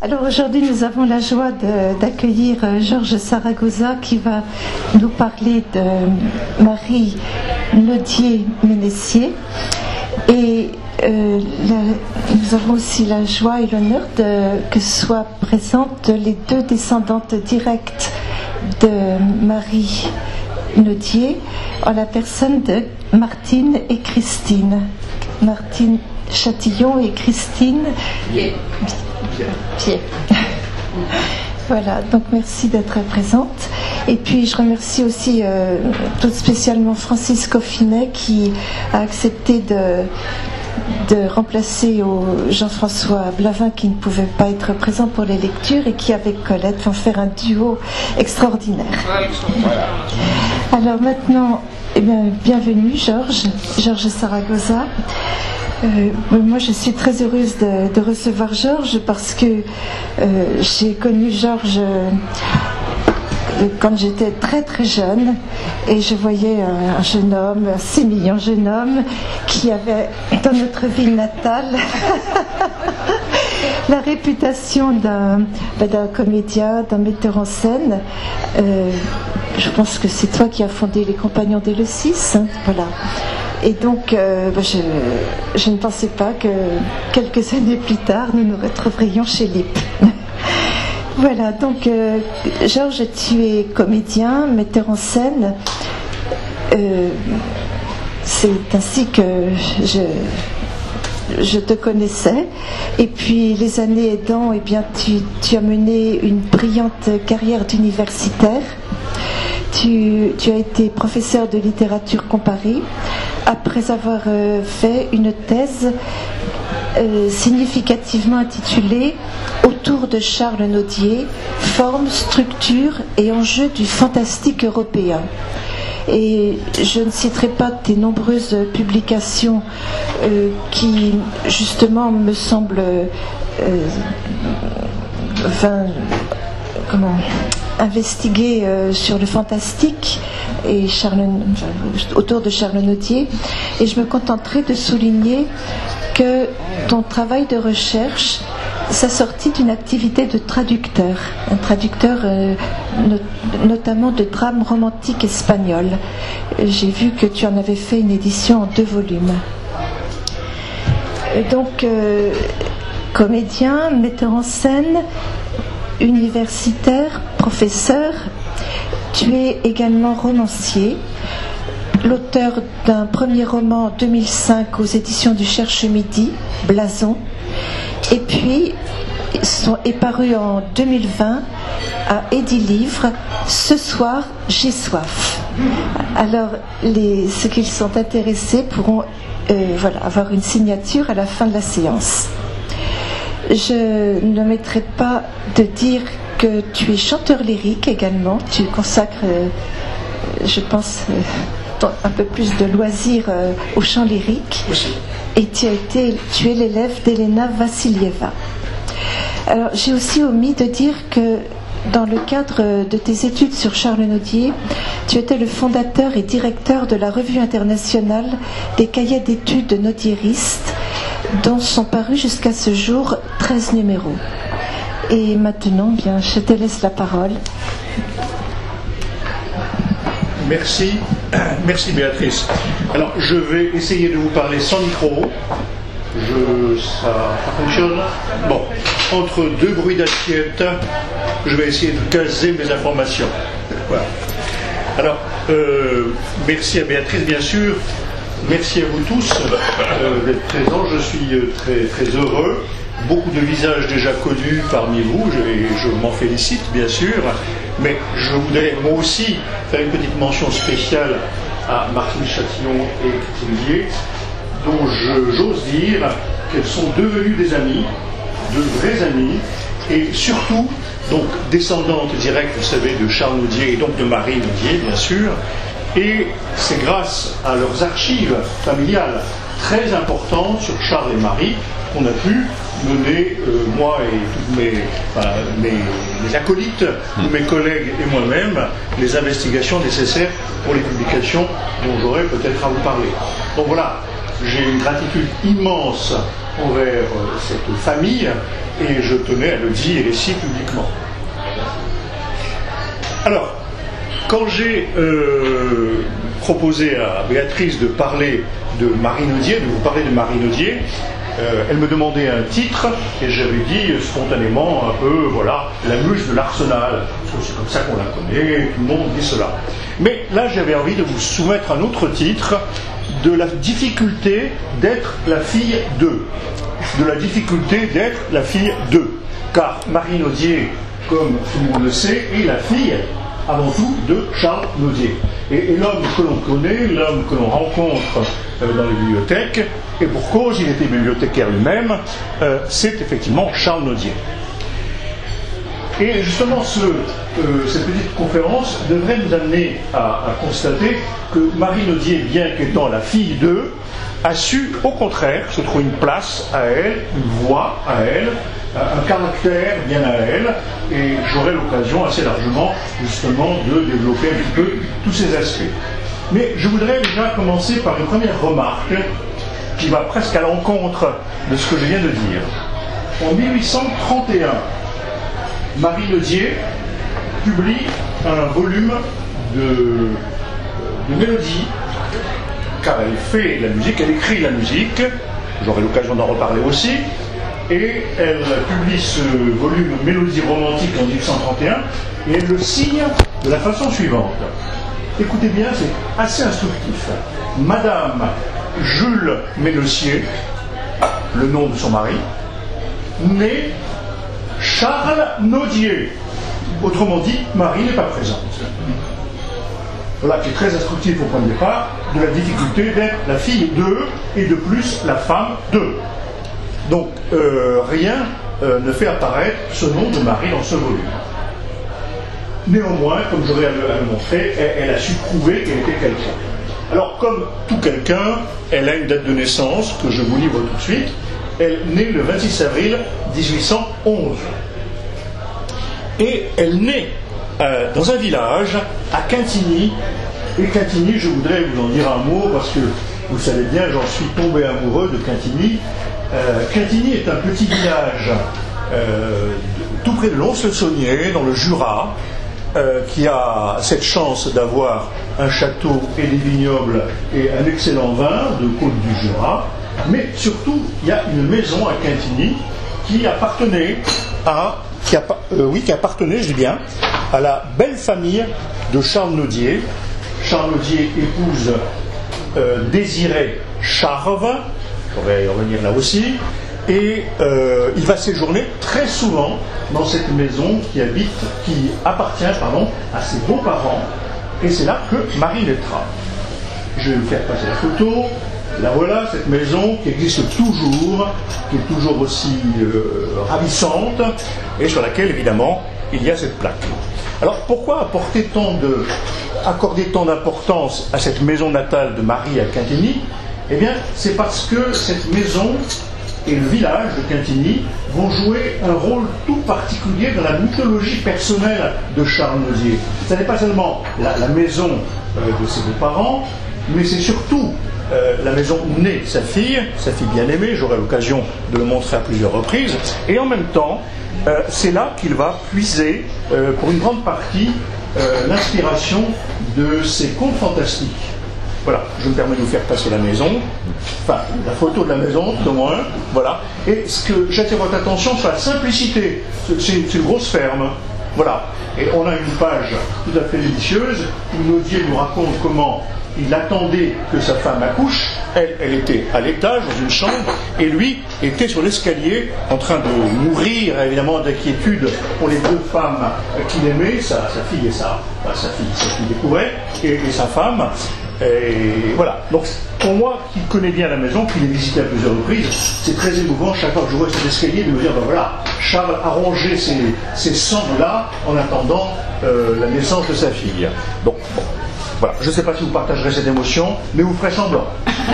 Alors aujourd'hui, nous avons la joie d'accueillir Georges Saragosa qui va nous parler de Marie Naudier-Ménessier. Et nous avons aussi la joie et l'honneur que soient présentes les deux descendantes directes de Marie Naudier, en la personne de Martine et Christine. Martine Chatillon et Christine Pied. Voilà, donc merci d'être présente. Et puis je remercie aussi tout spécialement Francis Coffinet qui a accepté de remplacer Jean-François Blavin qui ne pouvait pas être présent pour les lectures et qui avec Colette vont faire un duo extraordinaire. Alors maintenant, bienvenue Georges Saragosa. Moi je suis très heureuse de recevoir Georges parce que j'ai connu Georges quand j'étais très très jeune et je voyais un jeune homme, un sémillant jeune homme qui avait dans notre ville natale la réputation d'un comédien, d'un metteur en scène. Je pense que c'est toi qui as fondé les Compagnons des Le 6, voilà. Et donc, je ne pensais pas que quelques années plus tard, nous nous retrouverions chez Lippe. Voilà, donc, Georges, tu es comédien, metteur en scène. C'est ainsi que je te connaissais. Et puis, les années aidant, tu as mené une brillante carrière d'universitaire. Tu as été professeur de littérature comparée après avoir fait une thèse significativement intitulée Autour de Charles Naudier, forme, structure et enjeux du fantastique européen. Et je ne citerai pas tes nombreuses publications qui justement me semblent investiguer sur le fantastique et autour de Charles Naudier, et je me contenterai de souligner que ton travail de recherche s'assortit d'une activité de traducteur, un traducteur notamment de drames romantiques espagnols. J'ai vu que tu en avais fait une édition en 2 volumes. Donc, comédien, metteur en scène, universitaire, professeur, tu es également romancier, l'auteur d'un premier roman en 2005 aux éditions du Cherche-Midi, Blason, et puis est paru en 2020 à Édilivre, Ce soir j'ai soif. Alors ceux qui sont intéressés pourront avoir une signature à la fin de la séance. Je ne mettrai pas de dire que tu es chanteur lyrique également. Tu consacres, je pense, un peu plus de loisirs au chant lyrique. Et tu es l'élève d'Elena Vassilieva. Alors, j'ai aussi omis de dire que dans le cadre de tes études sur Charles Naudier, tu étais le fondateur et directeur de la revue internationale des cahiers d'études naudieristes, dont sont parus jusqu'à ce jour 13 numéros. Et maintenant, je te laisse la parole. Merci Béatrice. Alors, je vais essayer de vous parler sans micro. Ça fonctionne. Bon, entre 2 bruits d'assiette, je vais essayer de caser mes informations. Voilà. Alors, merci à Béatrice, bien sûr. Merci à vous tous d'être présents. Je suis très, très heureux. Beaucoup de visages déjà connus parmi vous, je m'en félicite, bien sûr. Mais je voudrais, moi aussi, faire une petite mention spéciale à Martine Chatillon et Christine Pied, dont j'ose dire qu'elles sont devenues des amies, de vrais amis, et surtout, donc, descendantes directes, vous savez, de Charles Naudier et donc de Marie Naudier, bien sûr. Et c'est grâce à leurs archives familiales très importantes sur Charles et Marie qu'on a pu mener, moi et tous mes acolytes, mes collègues et moi-même, les investigations nécessaires pour les publications dont j'aurai peut-être à vous parler. Donc voilà, j'ai une gratitude immense envers cette famille et je tenais à le dire ici publiquement. Alors, quand j'ai proposé à Béatrice de parler de Marie Naudier, de vous parler de Marie Naudier, elle me demandait un titre et j'avais dit spontanément un peu, voilà, la muse de l'Arsenal, parce que c'est comme ça qu'on la connaît, tout le monde dit cela. Mais là, j'avais envie de vous soumettre un autre titre, de la difficulté d'être la fille d'eux. De la difficulté d'être la fille d'eux. Car Marie Naudier, comme tout le monde le sait, est la fille, avant tout, de Charles Naudier. Et l'homme que l'on connaît, l'homme que l'on rencontre dans les bibliothèques, et pour cause, il était bibliothécaire lui-même, c'est effectivement Charles Naudier. Et justement, cette petite conférence devrait nous amener à constater que Marie Naudier, bien qu'étant la fille d'eux, a su, au contraire, se trouver une place à elle, une voix à elle, un caractère bien à elle, et j'aurai l'occasion assez largement, justement, de développer un petit peu tous ces aspects. Mais je voudrais déjà commencer par une première remarque qui va presque à l'encontre de ce que je viens de dire. En 1831, Marie Naudier publie un volume de mélodies, car elle fait la musique, elle écrit la musique, j'aurai l'occasion d'en reparler aussi, et elle publie ce volume Mélodie romantique en 1831, et elle le signe de la façon suivante. Écoutez bien, c'est assez instructif. Madame Jules Ménessier, le nom de son mari, née Charles Naudier. Autrement dit, Marie n'est pas présente. Voilà qui est très instructif au point de départ de la difficulté d'être la fille d'eux et de plus la femme d'eux. Donc rien ne fait apparaître ce nom de Marie dans ce volume. Néanmoins, comme j'aurais à le montrer, elle a su prouver qu'elle était quelqu'un. Alors, comme tout quelqu'un, elle a une date de naissance que je vous livre tout de suite. Elle naît le 26 avril 1811. Et elle naît dans un village à Quintigny. Et Quintigny, je voudrais vous en dire un mot parce que vous savez bien, j'en suis tombé amoureux de Quintigny. Quintigny est un petit village tout près de Lons-le-Saunier, dans le Jura, qui a cette chance d'avoir un château et des vignobles et un excellent vin de côte du Jura. Mais surtout, il y a une maison à Quintigny qui appartenait qui appartenait, je dis bien, à la belle famille de Charles Naudier. Charles Naudier épouse Désirée Charve, on va y revenir là aussi, et il va séjourner très souvent dans cette maison qui appartient à ses beaux-parents, et c'est là que Marie naîtra. Je vais vous faire passer la photo. La voilà, cette maison qui existe toujours, qui est toujours aussi ravissante, et sur laquelle, évidemment, il y a cette plaque. Alors, pourquoi accorder tant d'importance à cette maison natale de Marie à Quintigny? Eh bien, c'est parce que cette maison et le village de Quintigny vont jouer un rôle tout particulier dans la mythologie personnelle de Charles Naudier. Ce n'est pas seulement la maison de ses beaux-parents, mais c'est surtout la maison où naît sa fille bien-aimée, j'aurai l'occasion de le montrer à plusieurs reprises, et en même temps, c'est là qu'il va puiser, pour une grande partie, l'inspiration de ses contes fantastiques. Voilà, je me permets de vous faire passer la maison, enfin, la photo de la maison, tout au moins, voilà. Et ce que j'attire votre attention sur la simplicité, c'est une grosse ferme, voilà. Et on a une page tout à fait délicieuse, où Naudier nous raconte comment il attendait que sa femme accouche, elle était à l'étage, dans une chambre, et lui était sur l'escalier, en train de mourir, évidemment, d'inquiétude pour les deux femmes qu'il aimait, sa fille et sa fille découvrait, et sa femme. Et voilà. Donc, pour moi, qui connais bien la maison, qui l'ai visitée à plusieurs reprises, c'est très émouvant chaque fois que je vois cet escalier de me dire, ben voilà, Charles a rangé ses cendres là en attendant la naissance de sa fille. Donc, bon. Voilà, je ne sais pas si vous partagerez cette émotion, mais vous ferez semblant.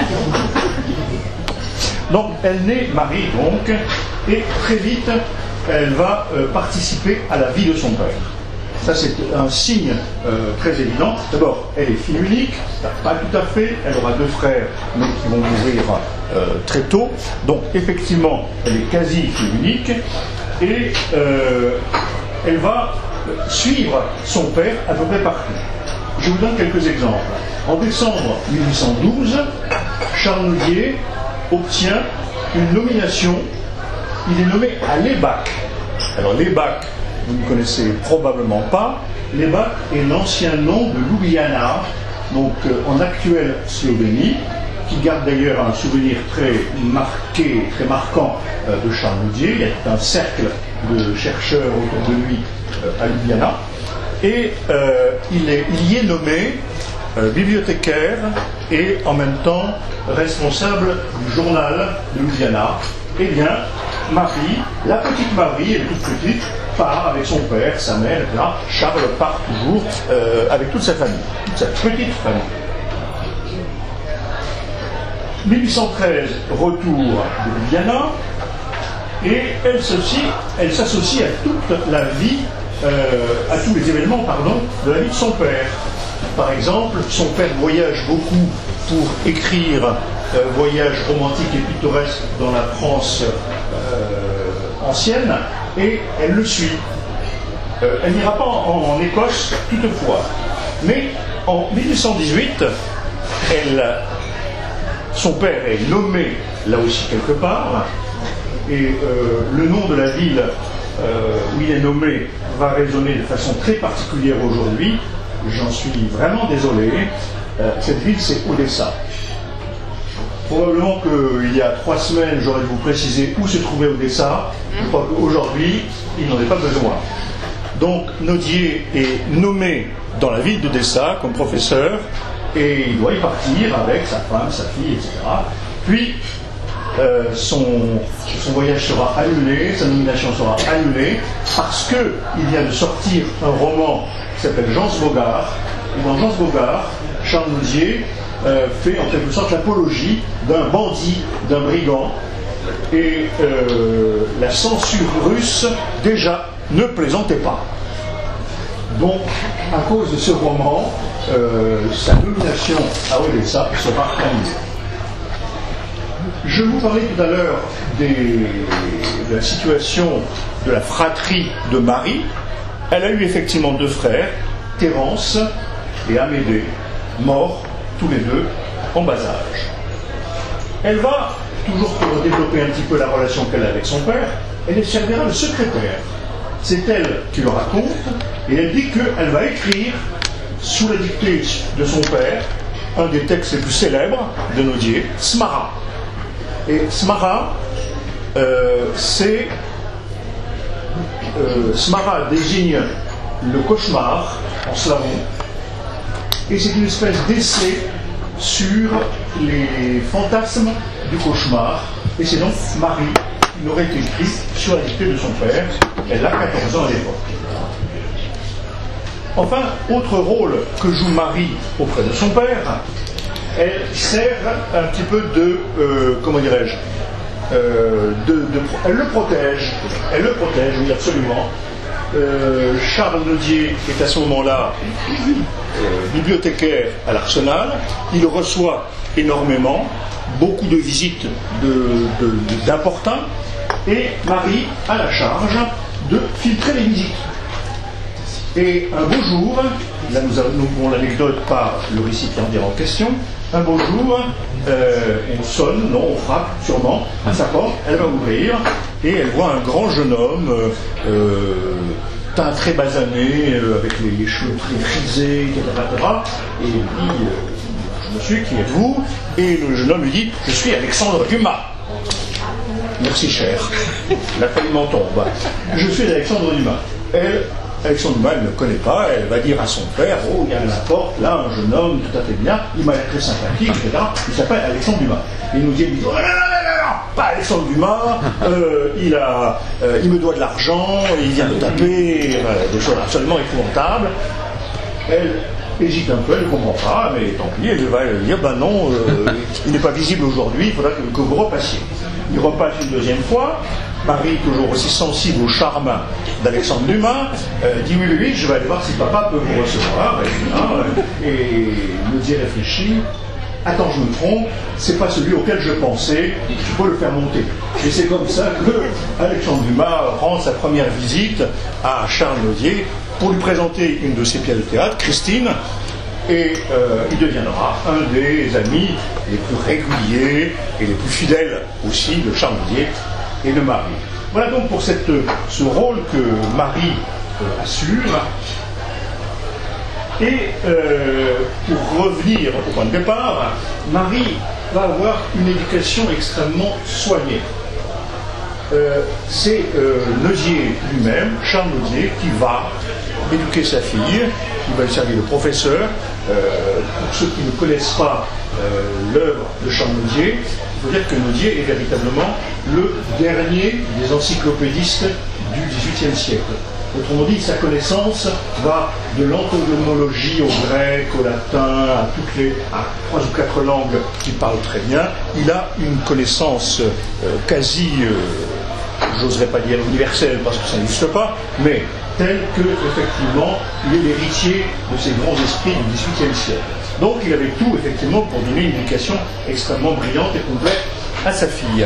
Donc, elle naît Marie, donc, et très vite, elle va participer à la vie de son père. Ça, c'est un signe très évident. D'abord, elle est fille unique, pas tout à fait, elle aura deux frères, mais qui vont mourir très tôt. Donc effectivement, elle est quasi unique et elle va suivre son père à peu près partout. Je vous donne quelques exemples. En décembre 1812, Charles Nodier obtient une nomination. Il est nommé à l'EBAC. Alors l'EBAC, vous ne connaissez probablement pas. L'EBAC est l'ancien nom de Ljubljana, donc en actuelle Slovénie, qui garde d'ailleurs un souvenir très marqué, très marquant de Charles Nodier. Il y a tout un cercle de chercheurs autour de lui à Ljubljana. Et il y est nommé bibliothécaire et en même temps responsable du journal de Ljubljana. Eh bien, Marie, la petite Marie, elle est toute petite, part avec son père, sa mère, etc. Charles part toujours avec toute sa famille, toute sa petite famille. 1813, retour de Ljubljana, et elle s'associe à toute la vie, à tous les événements, de la vie de son père. Par exemple, son père voyage beaucoup pour écrire voyage romantique et pittoresque dans la France ancienne, et elle le suit. Elle n'ira pas en Écosse toutefois, mais en 1818, son père est nommé là aussi quelque part, et le nom de la ville où il est nommé va résonner de façon très particulière aujourd'hui. J'en suis vraiment désolé. Cette ville, c'est Odessa. Probablement qu'il y a 3 semaines, j'aurais dû vous préciser où se trouvait Odessa. Je crois qu'aujourd'hui, il n'en est pas besoin. Donc, Nodier est nommé dans la ville d'Odessa comme professeur, et il doit y partir avec sa femme, sa fille, etc. Puis, son voyage sera annulé, sa nomination sera annulée, parce qu'il vient de sortir un roman qui s'appelle Jean Bogart. Et dans Jean Bogart, Charles Nodier fait en quelque sorte l'apologie d'un bandit, d'un brigand, et la censure russe déjà ne plaisantait pas. Donc, à cause de ce roman, sa nomination à Odessa sera annulée. Je vous parlais tout à l'heure de la situation de la fratrie de Marie. Elle a eu effectivement 2 frères, Thérence et Amédée, morts tous les 2 en bas âge. Elle va, toujours pour développer un petit peu la relation qu'elle a avec son père, elle servira de secrétaire. C'est elle qui le raconte, et elle dit qu'elle va écrire, sous la dictée de son père, un des textes les plus célèbres de Nodier, Smara. Et Smara, Smara désigne le cauchemar en slavon, et c'est une espèce d'essai sur les fantasmes du cauchemar, et c'est donc Marie qui l'aurait écrit sur la dictée de son père. Elle a 14 ans à l'époque. Enfin, autre rôle que joue Marie auprès de son père, elle sert un petit peu de, comment dirais-je, elle le protège, oui, absolument. Charles Nodier est à ce moment-là bibliothécaire à l'Arsenal. Il reçoit énormément, beaucoup de visites d'importants, et Marie a la charge de filtrer les visites. Et un beau jour, là nous avons l'anecdote par le récipiendaire en question, un beau jour, on sonne, non, on frappe sûrement à sa porte, elle va ouvrir, et elle voit un grand jeune homme, teint très basané, avec les cheveux très frisés, etc. Et il dit, monsieur, qui êtes-vous? Et le jeune homme lui dit, je suis Alexandre Dumas. Merci cher, la famille m'en tombe. Je suis Alexandre Dumas. Alexandre Dumas, elle ne connaît pas, elle va dire à son père, oh, il y a à la porte, là, un jeune homme tout à fait bien, il m'a l'air très sympathique, etc. Il s'appelle Alexandre Dumas. Il nous dit, oh, non, pas Alexandre Dumas, il me doit de l'argent, il vient de taper, des choses absolument épouvantables. Elle hésite un peu, elle ne comprend pas, mais tant pis, elle va dire, ben non, il n'est pas visible aujourd'hui, il faudra que vous repassiez. Il repasse une deuxième fois. Marie, toujours aussi sensible au charme d'Alexandre Dumas, dit oui, je vais aller voir si papa peut vous recevoir. Et Nodier réfléchit, attends, je me trompe, c'est pas celui auquel je pensais, tu peux le faire monter. Et c'est comme ça que Alexandre Dumas rend sa première visite à Charles Nodier pour lui présenter une de ses pièces de théâtre, Christine, et il deviendra un des amis les plus réguliers et les plus fidèles aussi de Charles Nodier et de Marie. Voilà donc pour ce rôle que Marie assure. Et pour revenir au point de départ, Marie va avoir une éducation extrêmement soignée. C'est Nodier lui-même, Charles Nodier, qui va éduquer sa fille, qui va lui servir de professeur. Pour ceux qui ne connaissent pas l'œuvre de Charles Nodier, il faut dire que Nodier est véritablement le dernier des encyclopédistes du XVIIIe siècle. Autrement dit, sa connaissance va de l'entomologie au grec, au latin, à 3 ou 4 langues qu'il parle très bien. Il a une connaissance quasi, j'oserais pas dire universelle parce que ça n'existe pas, mais telle que, effectivement, il est l'héritier de ces grands esprits du XVIIIe siècle. Donc il avait tout, effectivement, pour donner une éducation extrêmement brillante et complète à sa fille.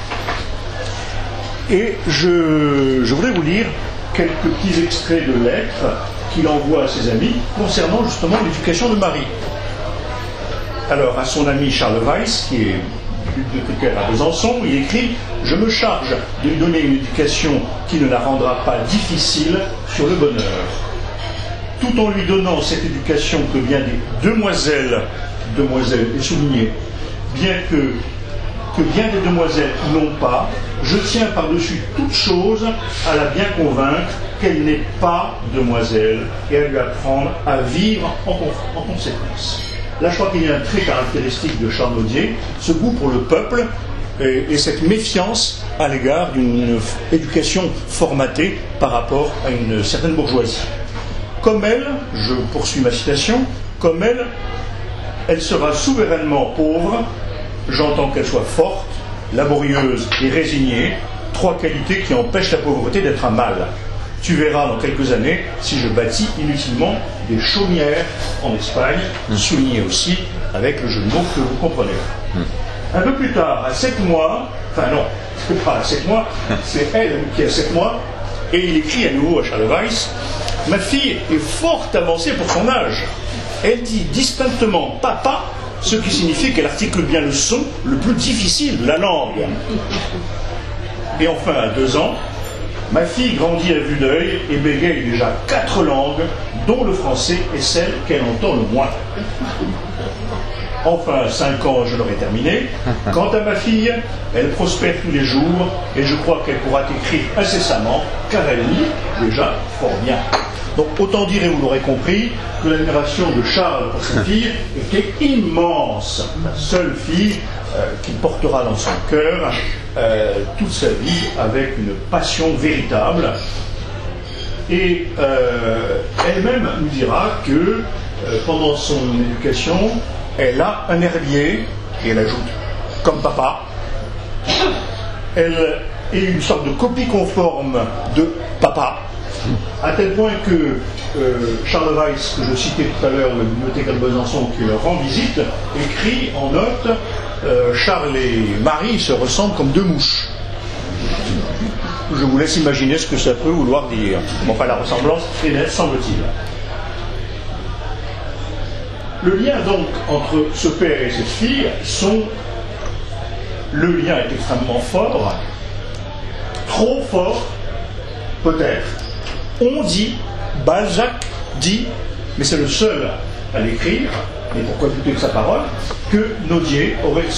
Et je voudrais vous lire quelques petits extraits de lettres qu'il envoie à ses amis concernant justement l'éducation de Marie. Alors, à son ami Charles Weiss, qui est bibliothécaire à Besançon, il écrit « Je me charge de lui donner une éducation qui ne la rendra pas difficile sur le bonheur. Tout en lui donnant cette éducation que bien des demoiselles est souligné, bien que bien des demoiselles n'ont pas, je tiens par-dessus toute chose à la bien convaincre qu'elle n'est pas demoiselle et à lui apprendre à vivre en conséquence. » Là, je crois qu'il y a un trait caractéristique de Charles Nodier, ce goût pour le peuple et cette méfiance à l'égard d'une éducation formatée par rapport à une certaine bourgeoisie. Comme elle, je poursuis ma citation, comme elle sera souverainement pauvre. J'entends qu'elle soit forte, laborieuse et résignée, 3 qualités qui empêchent la pauvreté d'être un mal. Tu verras dans quelques années si je bâtis inutilement des chaumières en Espagne, souligné aussi avec le jeu de mots que vous comprenez. Un peu plus tard, à 7 mois, enfin non, c'est pas à 7 mois, c'est elle qui a 7 mois, et il écrit à nouveau à Charles Weiss, « Ma fille est fort avancée pour son âge. Elle dit distinctement « papa », ce qui signifie qu'elle articule bien le son le plus difficile de la langue. Et enfin, à 2 ans, ma fille grandit à vue d'œil et bégaye déjà 4 langues, dont le français est celle qu'elle entend le moins. Enfin, à 5 ans, je l'aurai terminé. Quant à ma fille, elle prospère tous les jours et je crois qu'elle pourra écrire incessamment, car elle lit déjà fort bien. Donc autant dire, et vous l'aurez compris, que l'admiration de Charles pour sa fille était immense. La seule fille qu'il portera dans son cœur toute sa vie avec une passion véritable. Et elle-même nous dira que pendant son éducation, elle a un herbier, et elle ajoute, comme papa, elle est une sorte de copie conforme de papa, à tel point que Charles Weiss, que je citais tout à l'heure, le bibliothécaire de Besançon, qui leur rend visite, écrit en note Charles et Marie se ressemblent comme 2 mouches. Je vous laisse imaginer ce que ça peut vouloir dire. Bon, enfin, la ressemblance est nette, semble-t-il. Le lien donc entre ce père et cette fille le lien est extrêmement fort, trop fort, peut-être. On dit, Balzac dit, mais c'est le seul à l'écrire, et pourquoi douter de sa parole, que Nodier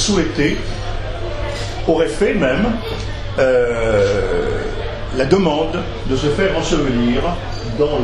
aurait fait même la demande de se faire ensevelir dans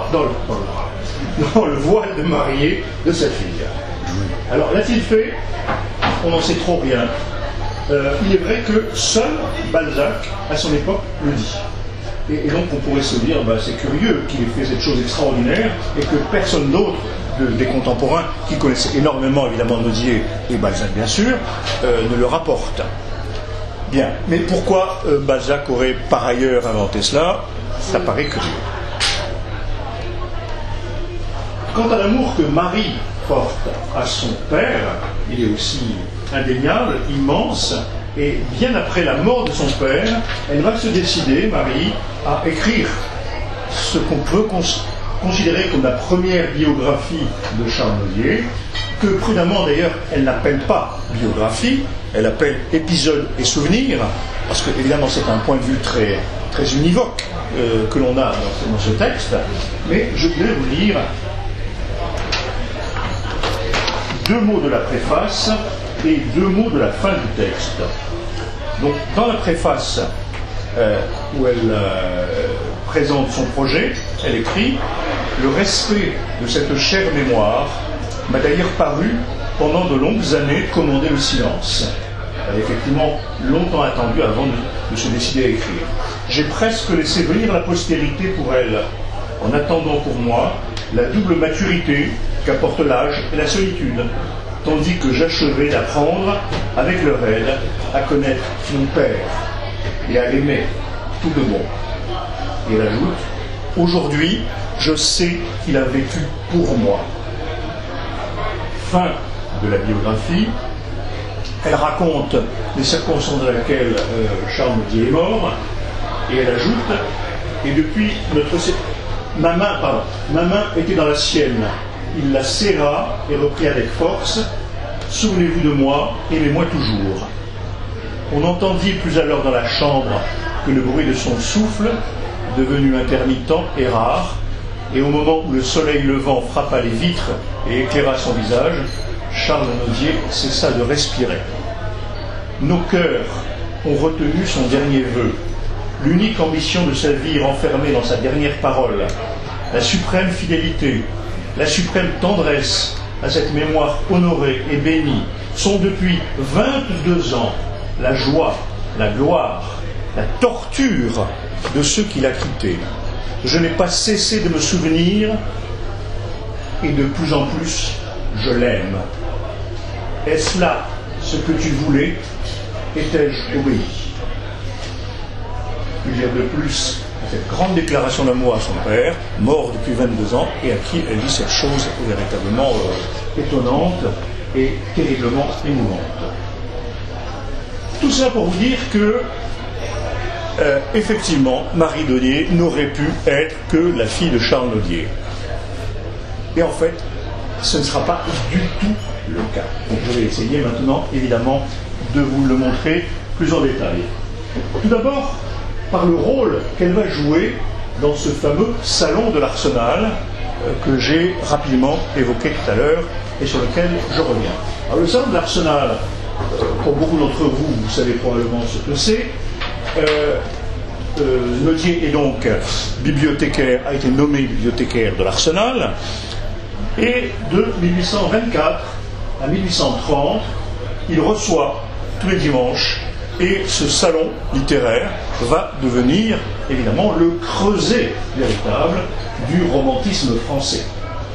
le voile de mariée de sa fille. Alors, l'a-t-il fait? On n'en sait trop rien. Il est vrai que seul Balzac, à son époque, le dit. Et donc on pourrait se dire, c'est curieux qu'il ait fait cette chose extraordinaire et que personne d'autre des contemporains, qui connaissaient énormément évidemment Nodier et Balzac bien sûr, ne le rapporte. Bien, mais pourquoi Balzac aurait par ailleurs inventé cela? Ça paraît curieux. Quant à l'amour que Marie porte à son père, il est aussi indéniable, immense, et bien après la mort de son père, elle va se décider, Marie, à écrire ce qu'on peut considérer comme la première biographie de Charles Nodier, que prudemment d'ailleurs elle n'appelle pas biographie, elle appelle épisode et souvenir, parce que évidemment c'est un point de vue très, très univoque que l'on a dans ce texte, mais je voulais vous lire 2 mots de la préface et 2 mots de la fin du texte. Donc dans la préface où elle présente son projet, elle écrit « Le respect de cette chère mémoire m'a d'ailleurs paru, pendant de longues années, commander le silence. » Elle a effectivement longtemps attendu avant de se décider à écrire. « J'ai presque laissé venir la postérité pour elle, en attendant pour moi la double maturité qu'apporte l'âge et la solitude, tandis que j'achevais d'apprendre, avec leur aide, à connaître mon père et à l'aimer tout de bon. » Et elle ajoute « Aujourd'hui, je sais qu'il a vécu pour moi. » Fin de la biographie. Elle raconte les circonstances dans lesquelles Charles Nodier est mort, et elle ajoute « Et depuis ma main était dans la sienne. Il la serra et reprit avec force. Souvenez-vous de moi, aimez-moi toujours. » On n'entendit plus alors dans la chambre que le bruit de son souffle, devenu intermittent et rare, et au moment où le soleil levant frappa les vitres et éclaira son visage, Charles Nodier cessa de respirer. Nos cœurs ont retenu son dernier vœu, l'unique ambition de sa vie renfermée dans sa dernière parole, la suprême fidélité, la suprême tendresse à cette mémoire honorée et bénie sont depuis 22 ans la joie, la gloire, la torture de ceux qui l'a quitté. Je n'ai pas cessé de me souvenir et de plus en plus je l'aime. Est-ce là ce que tu voulais? Étais-je obéi? Puis dire de plus à cette grande déclaration d'amour à son père, mort depuis 22 ans, et à qui elle dit cette chose véritablement étonnante et terriblement émouvante. Tout ça pour vous dire que effectivement, Marie Nodier n'aurait pu être que la fille de Charles Nodier. Et en fait, ce ne sera pas du tout le cas. Donc je vais essayer maintenant, évidemment, de vous le montrer plus en détail. Tout d'abord, par le rôle qu'elle va jouer dans ce fameux salon de l'Arsenal que j'ai rapidement évoqué tout à l'heure et sur lequel je reviens. Alors le salon de l'Arsenal, pour beaucoup d'entre vous, vous savez probablement ce que c'est. Nodier est donc bibliothécaire, a été nommé bibliothécaire de l'Arsenal, et de 1824 à 1830, il reçoit tous les dimanches, et ce salon littéraire va devenir évidemment le creuset véritable du romantisme français.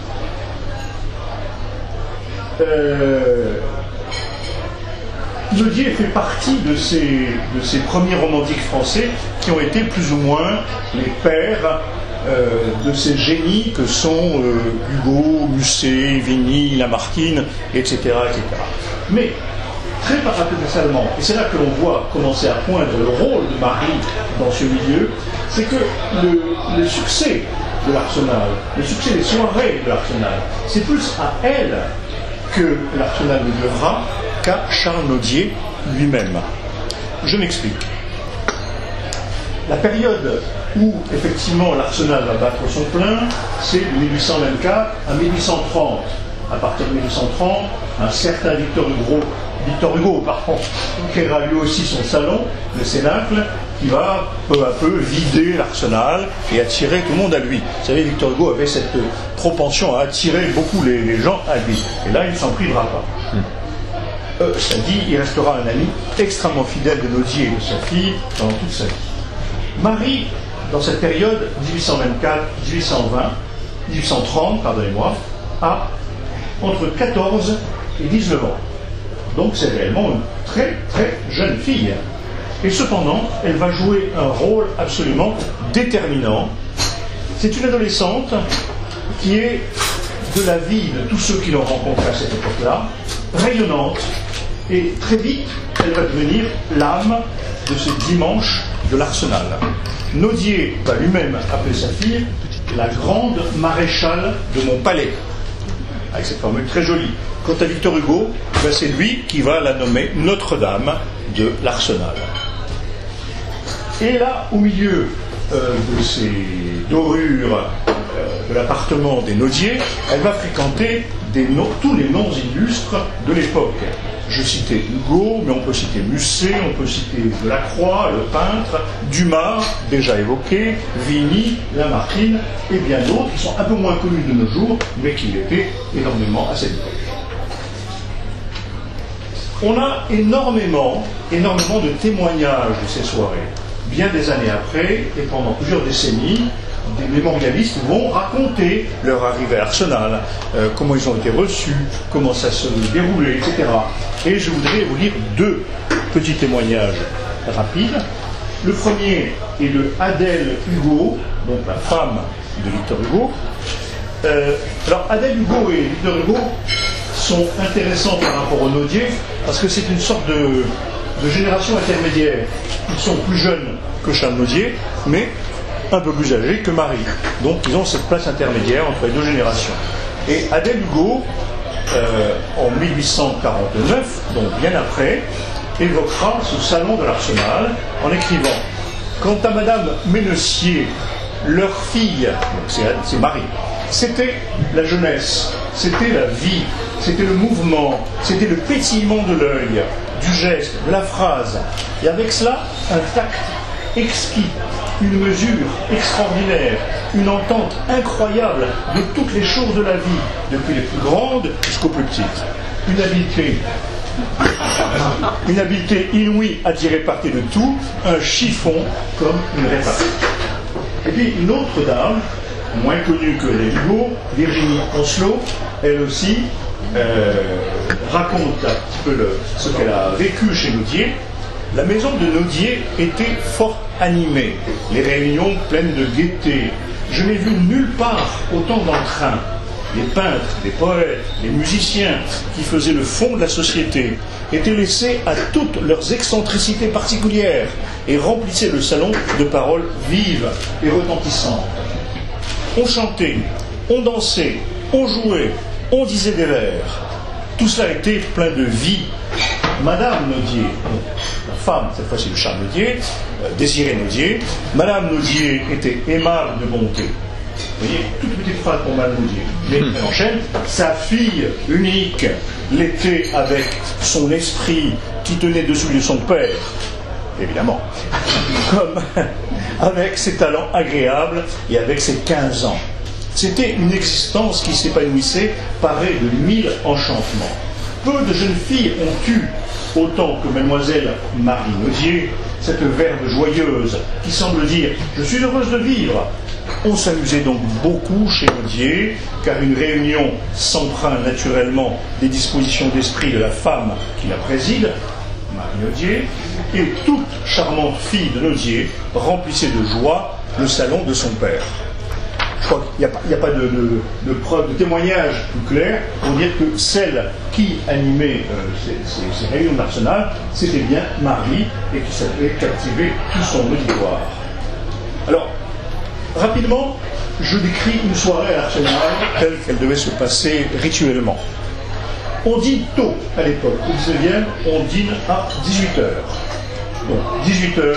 Nodier fait partie de ces premiers romantiques français qui ont été plus ou moins les pères de ces génies que sont Hugo, Musset, Vigny, Lamartine, etc., etc. Mais, très paradoxalement, et c'est là que l'on voit commencer à poindre le rôle de Marie dans ce milieu, c'est que le succès de l'Arsenal, le succès des soirées de l'Arsenal, c'est plus à elle que l'Arsenal ne devra qu'à Charles Nodier lui-même. Je m'explique. La période où, effectivement, l'Arsenal va battre son plein, c'est de 1824 à 1830. À partir de 1830, un certain Victor Hugo, créera lui aussi son salon, le Cénacle, qui va peu à peu vider l'Arsenal et attirer tout le monde à lui. Vous savez, Victor Hugo avait cette propension à attirer beaucoup les gens à lui. Et là, il ne s'en privera pas. Ça dit, il restera un ami extrêmement fidèle de Nodier et de sa fille pendant toute sa vie. Marie, dans cette période 1830, a entre 14 et 19 ans. Donc c'est réellement une très très jeune fille. Et cependant, elle va jouer un rôle absolument déterminant. C'est une adolescente qui est de la vie de tous ceux qui l'ont rencontrée à cette époque-là, rayonnante, et très vite, elle va devenir l'âme de ce dimanche de l'Arsenal. Nodier va lui-même appeler sa fille la grande maréchale de mon palais, avec cette formule très jolie. Quant à Victor Hugo, c'est lui qui va la nommer Notre-Dame de l'Arsenal. Et là, au milieu de ces dorures de l'appartement des Nodier, elle va fréquenter tous les noms illustres de l'époque. Je citais Hugo, mais on peut citer Musset, on peut citer Delacroix, le peintre, Dumas, déjà évoqué, Vigny, Lamartine, et bien d'autres qui sont un peu moins connus de nos jours, mais qui l'étaient énormément à cette époque. On a énormément de témoignages de ces soirées. Bien des années après, et pendant plusieurs décennies, des mémorialistes vont raconter leur arrivée à Arsenal, comment ils ont été reçus, comment ça se déroulait, etc. Et je voudrais vous lire 2 petits témoignages rapides. Le premier est de Adèle Hugo, donc la femme de Victor Hugo. Alors Adèle Hugo et Victor Hugo sont intéressants par rapport aux Nodier, parce que c'est une sorte de génération intermédiaire. Ils sont plus jeunes que Charles Nodier, mais un peu plus âgés que Marie. Donc ils ont cette place intermédiaire entre les 2 générations. Et Adèle Hugo, en 1849, donc bien après, évoquera ce salon de l'Arsenal en écrivant « Quant à Madame Ménessier, leur fille, c'est Marie, c'était la jeunesse, c'était la vie, c'était le mouvement, c'était le pétillement de l'œil, du geste, de la phrase, et avec cela, un tact exquis, une mesure extraordinaire, une entente incroyable de toutes les choses de la vie, depuis les plus grandes jusqu'aux plus petites. Une habileté inouïe à tirer parti de tout, un chiffon comme une répartie. » Et puis une autre dame, moins connue que les Hugo, Virginie Oncelot, elle aussi raconte un petit peu ce qu'elle a vécu chez Nodier. La maison de Nodier était fort animée, les réunions pleines de gaieté. Je n'ai vu nulle part autant d'entrain. Les peintres, les poètes, les musiciens qui faisaient le fond de la société étaient laissés à toutes leurs excentricités particulières et remplissaient le salon de paroles vives et retentissantes. On chantait, on dansait, on jouait, on disait des vers. Tout cela était plein de vie. Madame Nodier, la femme, cette fois-ci de Charles Nodier, Désirée Nodier, Madame Nodier était aimable de bonté. Vous voyez, toute petite phrase pour Madame Nodier. Mais elle enchaîne, sa fille unique l'était avec son esprit qui tenait dessous de son père, évidemment, comme avec ses talents agréables et avec ses 15 ans. C'était une existence qui s'épanouissait parée de 1000 enchantements. Peu de jeunes filles ont eu, autant que mademoiselle Marie Nodier, cette verve joyeuse qui semble dire « Je suis heureuse de vivre ». On s'amusait donc beaucoup chez Nodier, car une réunion s'empreint naturellement des dispositions d'esprit de la femme qui la préside, Marie Nodier, et toute charmante fille de Nodier remplissait de joie le salon de son père. Je crois qu'il n'y a pas de preuve, de témoignage plus clair pour dire que celle qui animait ces réunions d'Arsenal, c'était bien Marie, et qui savait captiver tout son auditoire. Alors, rapidement, je décris une soirée à l'Arsenal telle qu'elle devait se passer rituellement. On dîne tôt à l'époque, au 19e, on dîne à 18h. Donc, 18h,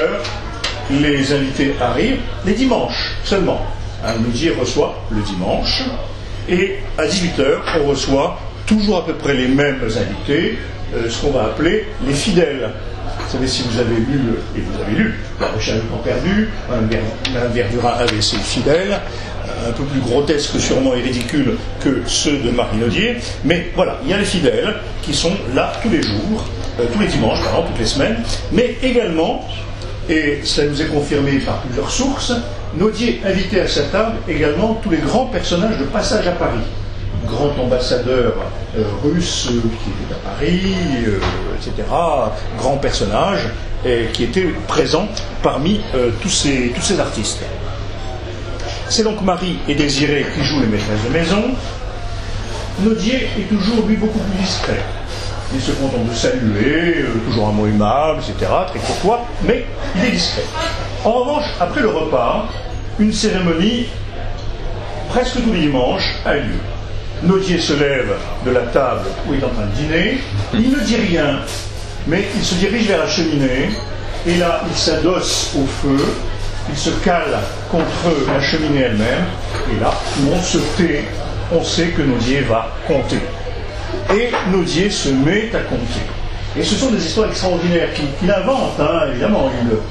les invités arrivent les dimanches seulement. Un Nodier reçoit le dimanche, et à 18h, on reçoit toujours à peu près les mêmes invités, ce qu'on va appeler les fidèles. Vous savez, si vous avez lu, et vous avez lu, La Recherche du temps perdu, Madame Verdurin avait ses fidèles, un peu plus grotesques sûrement et ridicules que ceux de Marie Nodier, mais voilà, il y a les fidèles qui sont là tous les jours, tous les dimanches, pardon, toutes les semaines, mais également, et cela nous est confirmé par plusieurs sources, Nodier invitait à sa table également tous les grands personnages de passage à Paris. Grand ambassadeur russe qui était à Paris, etc., grand personnage qui était présent parmi tous ces artistes. C'est donc Marie et Désirée qui jouent les maîtresses de maison, Nodier est toujours, lui, beaucoup plus discret. Il se contente de saluer, toujours un mot aimable, etc., très courtois, mais il est discret. En revanche, après le repas, une cérémonie, presque tous les dimanches, a lieu. Nodier se lève de la table où il est en train de dîner, il ne dit rien, mais il se dirige vers la cheminée, et là, il s'adosse au feu, il se cale contre la cheminée elle-même, et là, tout le monde se tait, on sait que Nodier va compter. Et Nodier se met à compter. Et ce sont des histoires extraordinaires qu'il invente, hein, évidemment,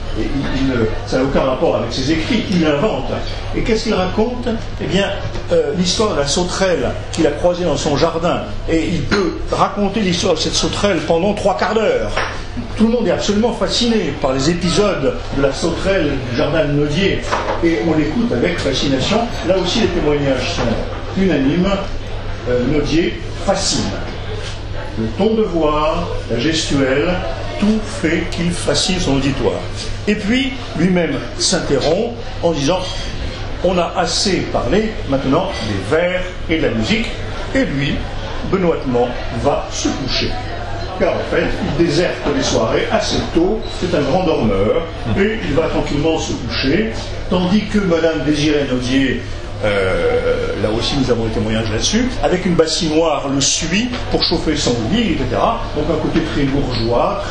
ça n'a aucun rapport avec ses écrits, il invente. Et qu'est-ce qu'il raconte? Eh bien, l'histoire de la sauterelle qu'il a croisée dans son jardin. Et il peut raconter l'histoire de cette sauterelle pendant 3 quarts d'heure. Tout le monde est absolument fasciné par les épisodes de la sauterelle du jardin de Nodier. Et on l'écoute avec fascination. Là aussi, les témoignages sont unanimes. Nodier fascine. Le ton de voix, la gestuelle, tout fait qu'il fascine son auditoire. Et puis, lui-même s'interrompt en disant « On a assez parlé maintenant des vers et de la musique », et lui, benoîtement, va se coucher. Car en fait, il déserte les soirées assez tôt, c'est un grand dormeur, et il va tranquillement se coucher, tandis que Madame Désirée Nodier, là aussi nous avons des témoignages là-dessus, avec une bassinoire le suit pour chauffer son lit, etc. Donc un côté très bourgeois,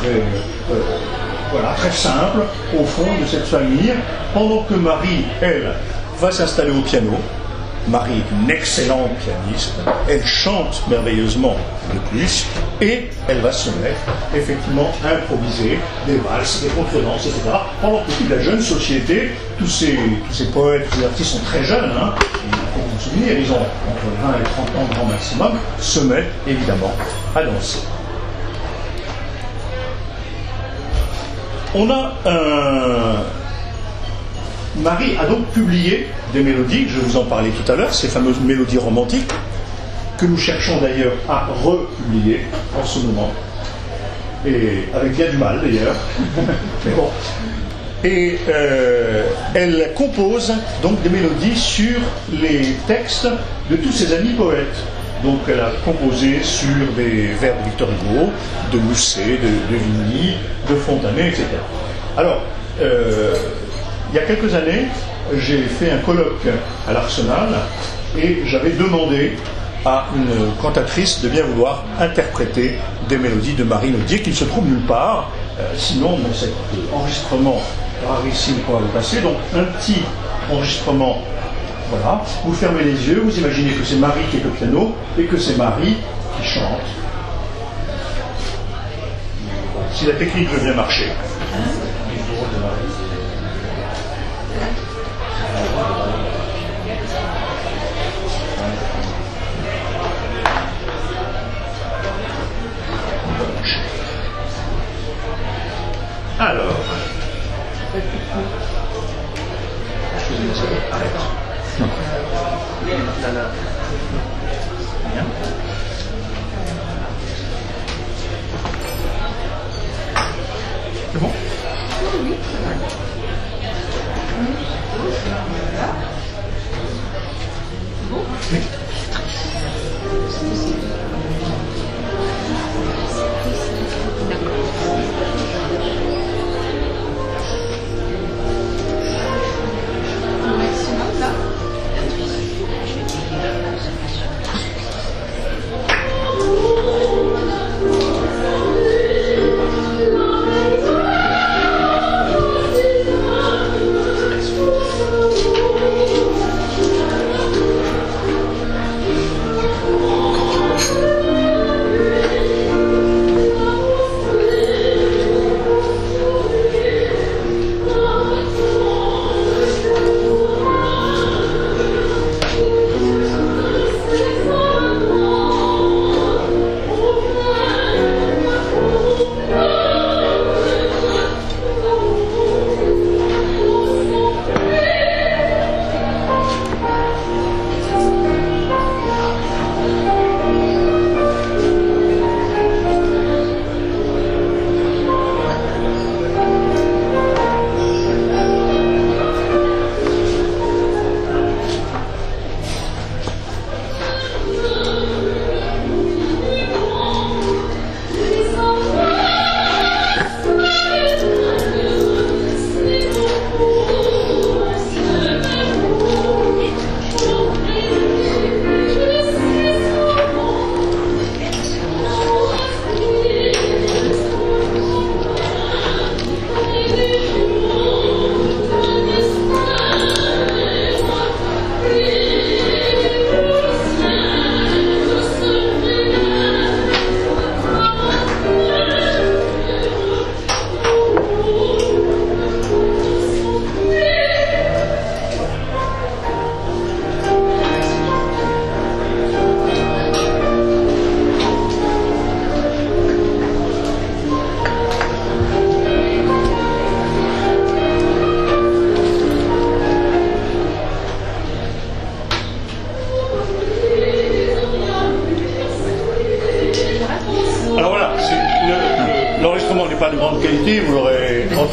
très simple, au fond de cette famille, pendant que Marie, elle, va s'installer au piano. Marie est une excellente pianiste, elle chante merveilleusement de plus, et elle va se mettre effectivement à improviser des valses, des contredanses, etc. Pendant que toute la jeune société, tous ces poètes, tous ces artistes sont très jeunes, hein, il faut vous souvenir, ils ont entre 20 et 30 ans grand maximum, se mettent évidemment à danser. On a Marie a donc publié des mélodies, je vous en parlais tout à l'heure, ces fameuses mélodies romantiques, que nous cherchons d'ailleurs à republier en ce moment, et avec bien du mal d'ailleurs, mais bon. Et elle compose donc des mélodies sur les textes de tous ses amis poètes. Donc elle a composé sur des vers de Victor Hugo, de Musset, de Vigny, de Fontanet, etc. Alors, il y a quelques années, j'ai fait un colloque à l'Arsenal et j'avais demandé à une cantatrice de bien vouloir interpréter des mélodies de Marie Nodier qui ne se trouvent nulle part, sinon dans cet enregistrement rarissime qu'on va vous passer. Donc un petit enregistrement, voilà, vous fermez les yeux, vous imaginez que c'est Marie qui est au piano et que c'est Marie qui chante. Si la technique veut bien marcher. Alors, excusez-moi, arrête. Non. Bien. C'est bon? Oui. Oui.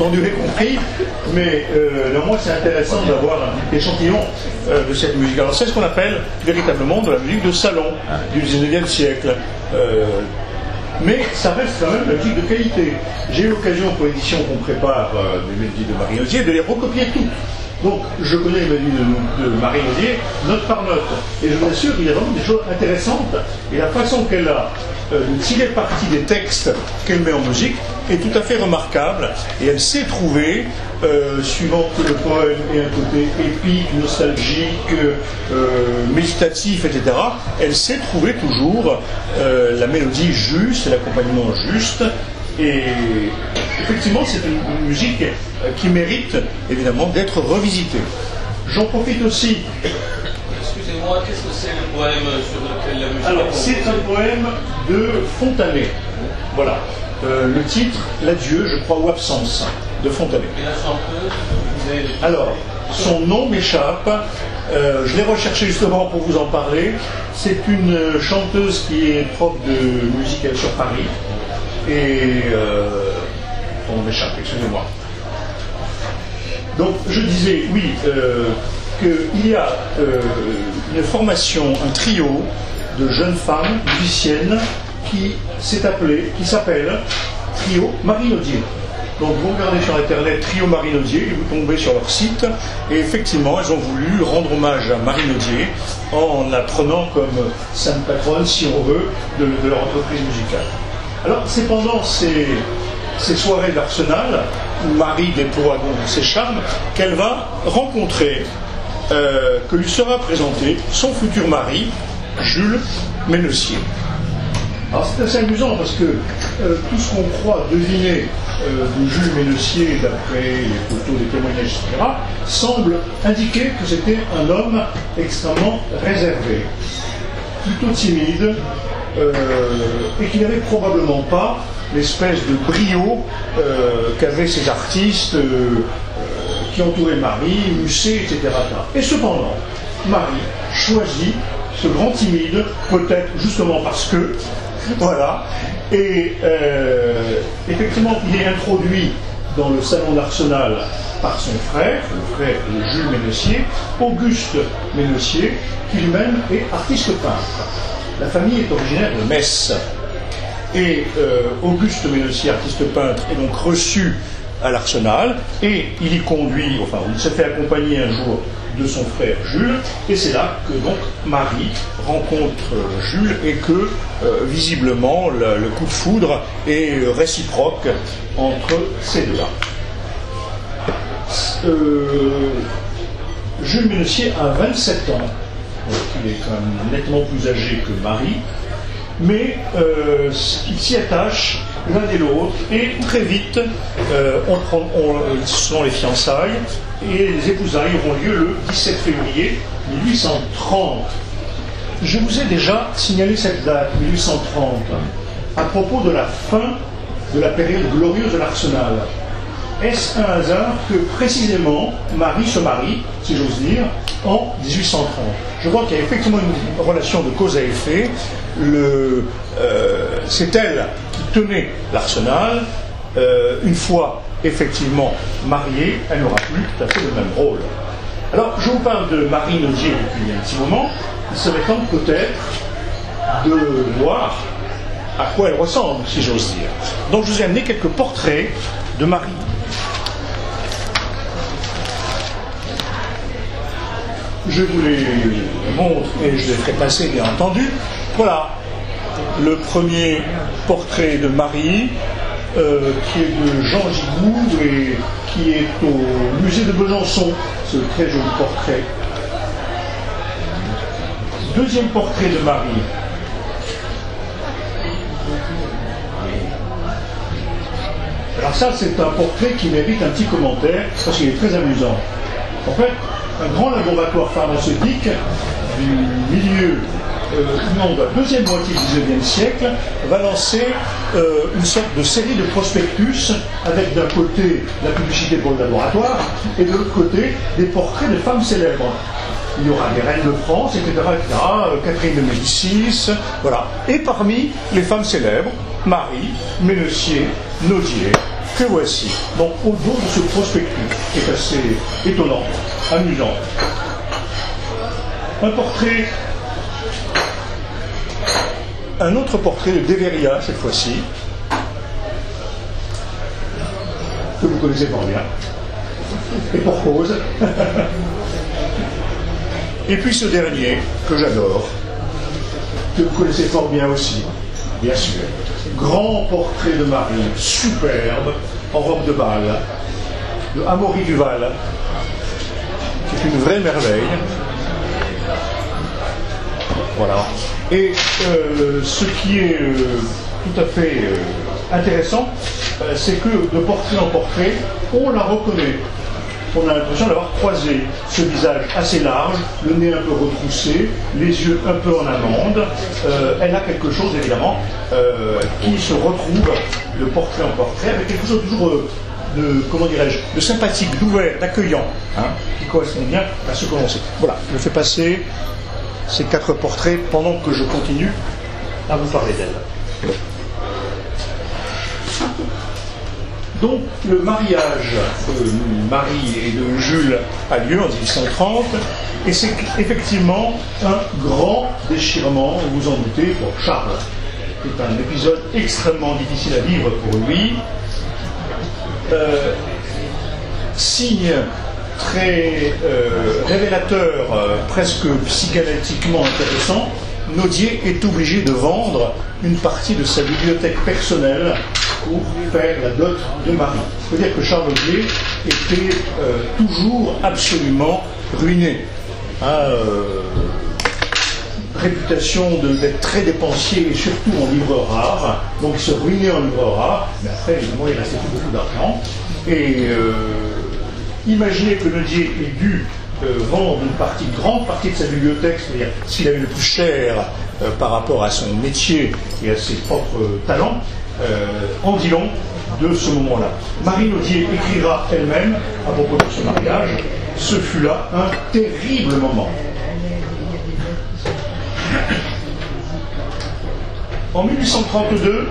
entendu et compris, mais néanmoins c'est intéressant d'avoir un échantillon de cette musique. Alors c'est ce qu'on appelle véritablement de la musique de salon du 19e siècle. Mais ça reste quand même de la musique de qualité. J'ai eu l'occasion pour l'édition qu'on prépare des mélodies de Marie Nodier de les recopier toutes. Donc je connais les mélodies de Marie Nodier note par note. Et je vous assure qu'il y a vraiment des choses intéressantes. Et la façon qu'elle a de tirer parti des textes qu'elle met en musique est tout à fait remarquable. Et elle sait trouver, suivant que le poème ait un côté épique, nostalgique, méditatif, etc., elle sait trouver toujours la mélodie juste, l'accompagnement juste. Et effectivement, c'est une musique qui mérite évidemment d'être revisitée. J'en profite aussi. Excusez-moi, qu'est-ce que c'est le poème sur lequel la musique... Alors, c'est un poème de Fontanet. Voilà. Le titre, L'adieu, je crois, ou Absence, de Fontanet. Et la chanteuse? Alors, son nom m'échappe. Je l'ai recherché justement pour vous en parler. C'est une chanteuse qui est prof de musique sur Paris. Et son nom m'échappe, excusez-moi. Donc, je disais, oui, qu'il y a une formation, un trio de jeunes femmes musiciennes qui s'appelle Trio Marie Nodier. Donc vous regardez sur internet Trio Marie Nodier et vous tombez sur leur site et effectivement elles ont voulu rendre hommage à Marie Nodier en la prenant comme sainte patronne, si on veut, de leur entreprise musicale. Alors c'est pendant ces soirées d'Arsenal où Marie déploie donc ses charmes qu'elle va rencontrer, que lui sera présenté son futur mari, Jules Ménessier. Alors c'est assez amusant parce que tout ce qu'on croit deviner de Jules Ménessier, d'après les photos, les témoignages, etc., semble indiquer que c'était un homme extrêmement réservé, plutôt timide, et qu'il n'avait probablement pas l'espèce de brio qu'avaient ces artistes qui entouraient Marie, Musset, etc. Et cependant, Marie choisit ce grand timide, peut-être justement parce que, voilà, et effectivement il est introduit dans le salon d'Arsenal par son frère, le frère de Jules Ménessier, Auguste Ménessier, qui lui-même est artiste peintre. La famille est originaire de Metz. Et Auguste Ménessier, artiste peintre, est donc reçu à l'Arsenal et il y conduit, enfin il se fait accompagner un jour de son frère Jules, et c'est là que donc Marie rencontre Jules et que visiblement le coup de foudre est réciproque entre ces deux-là. Jules Ménessier a 27 ans, donc il est quand même nettement plus âgé que Marie, mais ils s'y attachent l'un et l'autre, et très vite, ce sont les fiançailles, et les épousailles auront lieu le 17 février 1830. Je vous ai déjà signalé cette date, 1830, à propos de la fin de la période glorieuse de l'Arsenal. Est-ce un hasard que précisément Marie se marie, si j'ose dire, en 1830? Je crois qu'il y a effectivement une relation de cause à effet. C'est elle qui tenait l'Arsenal. Une fois effectivement mariée, elle n'aura plus tout à fait le même rôle. Alors, je vous parle de Marie Nodier depuis un petit moment. Il serait temps peut-être de voir à quoi elle ressemble, si j'ose dire. Donc, je vous ai amené quelques portraits de Marie. Je vous les montre et je les ferai passer, bien entendu. Voilà, le premier portrait de Marie, qui est de Jean Gigoux et qui est au musée de Besançon, ce très joli portrait. Deuxième portrait de Marie. Alors ça, c'est un portrait qui mérite un petit commentaire, parce qu'il est très amusant. En fait, un grand laboratoire pharmaceutique du milieu de la deuxième moitié du XIXe siècle va lancer une sorte de série de prospectus avec d'un côté la publicité pour le laboratoire et de l'autre côté des portraits de femmes célèbres. Il y aura des reines de France, etc., etc., Catherine de Médicis, voilà. Et parmi les femmes célèbres, Marie, Ménessier, Nodier, que voici. Donc au dos de ce prospectus, qui est assez étonnant, amusant. Un portrait, un autre portrait de Deveria cette fois-ci, que vous connaissez fort bien, et pour cause. Et puis ce dernier, que j'adore, que vous connaissez fort bien aussi, bien sûr. Grand portrait de Marie, superbe, en robe de bal, de Amaury Duval, qui est une vraie merveille. Voilà. Et ce qui est tout à fait intéressant, c'est que de portrait en portrait, on la reconnaît. On a l'impression d'avoir croisé ce visage assez large, le nez un peu retroussé, les yeux un peu en amande. Elle a quelque chose, évidemment, qui se retrouve de portrait en portrait, avec quelque chose toujours de, comment dirais-je, de sympathique, d'ouvert, d'accueillant, hein, qui correspond bien à ce que l'on sait. Voilà, je fais passer ces 4 portraits pendant que je continue à vous parler d'elle. Donc le mariage de Marie et de Jules a lieu en 1830 et c'est effectivement un grand déchirement, vous vous en doutez, pour Charles. C'est un épisode extrêmement difficile à vivre pour lui. Signe très révélateur, presque psychanalytiquement intéressant, Nodier est obligé de vendre une partie de sa bibliothèque personnelle pour faire la dot de Marie. Il faut dire que Charles Nodier était toujours absolument ruiné. Réputation d'être très dépensier et surtout en livres rares, donc il se ruinait en livres rares, mais après évidemment il restait plus beaucoup d'argent. Et imaginez que Nodier ait dû vendre une grande partie de sa bibliothèque, c'est-à-dire ce qu'il avait le plus cher par rapport à son métier et à ses propres talents, en dit long de ce moment-là. Marie Nodier écrira elle-même à propos de ce mariage, ce fut là un terrible moment. En 1832,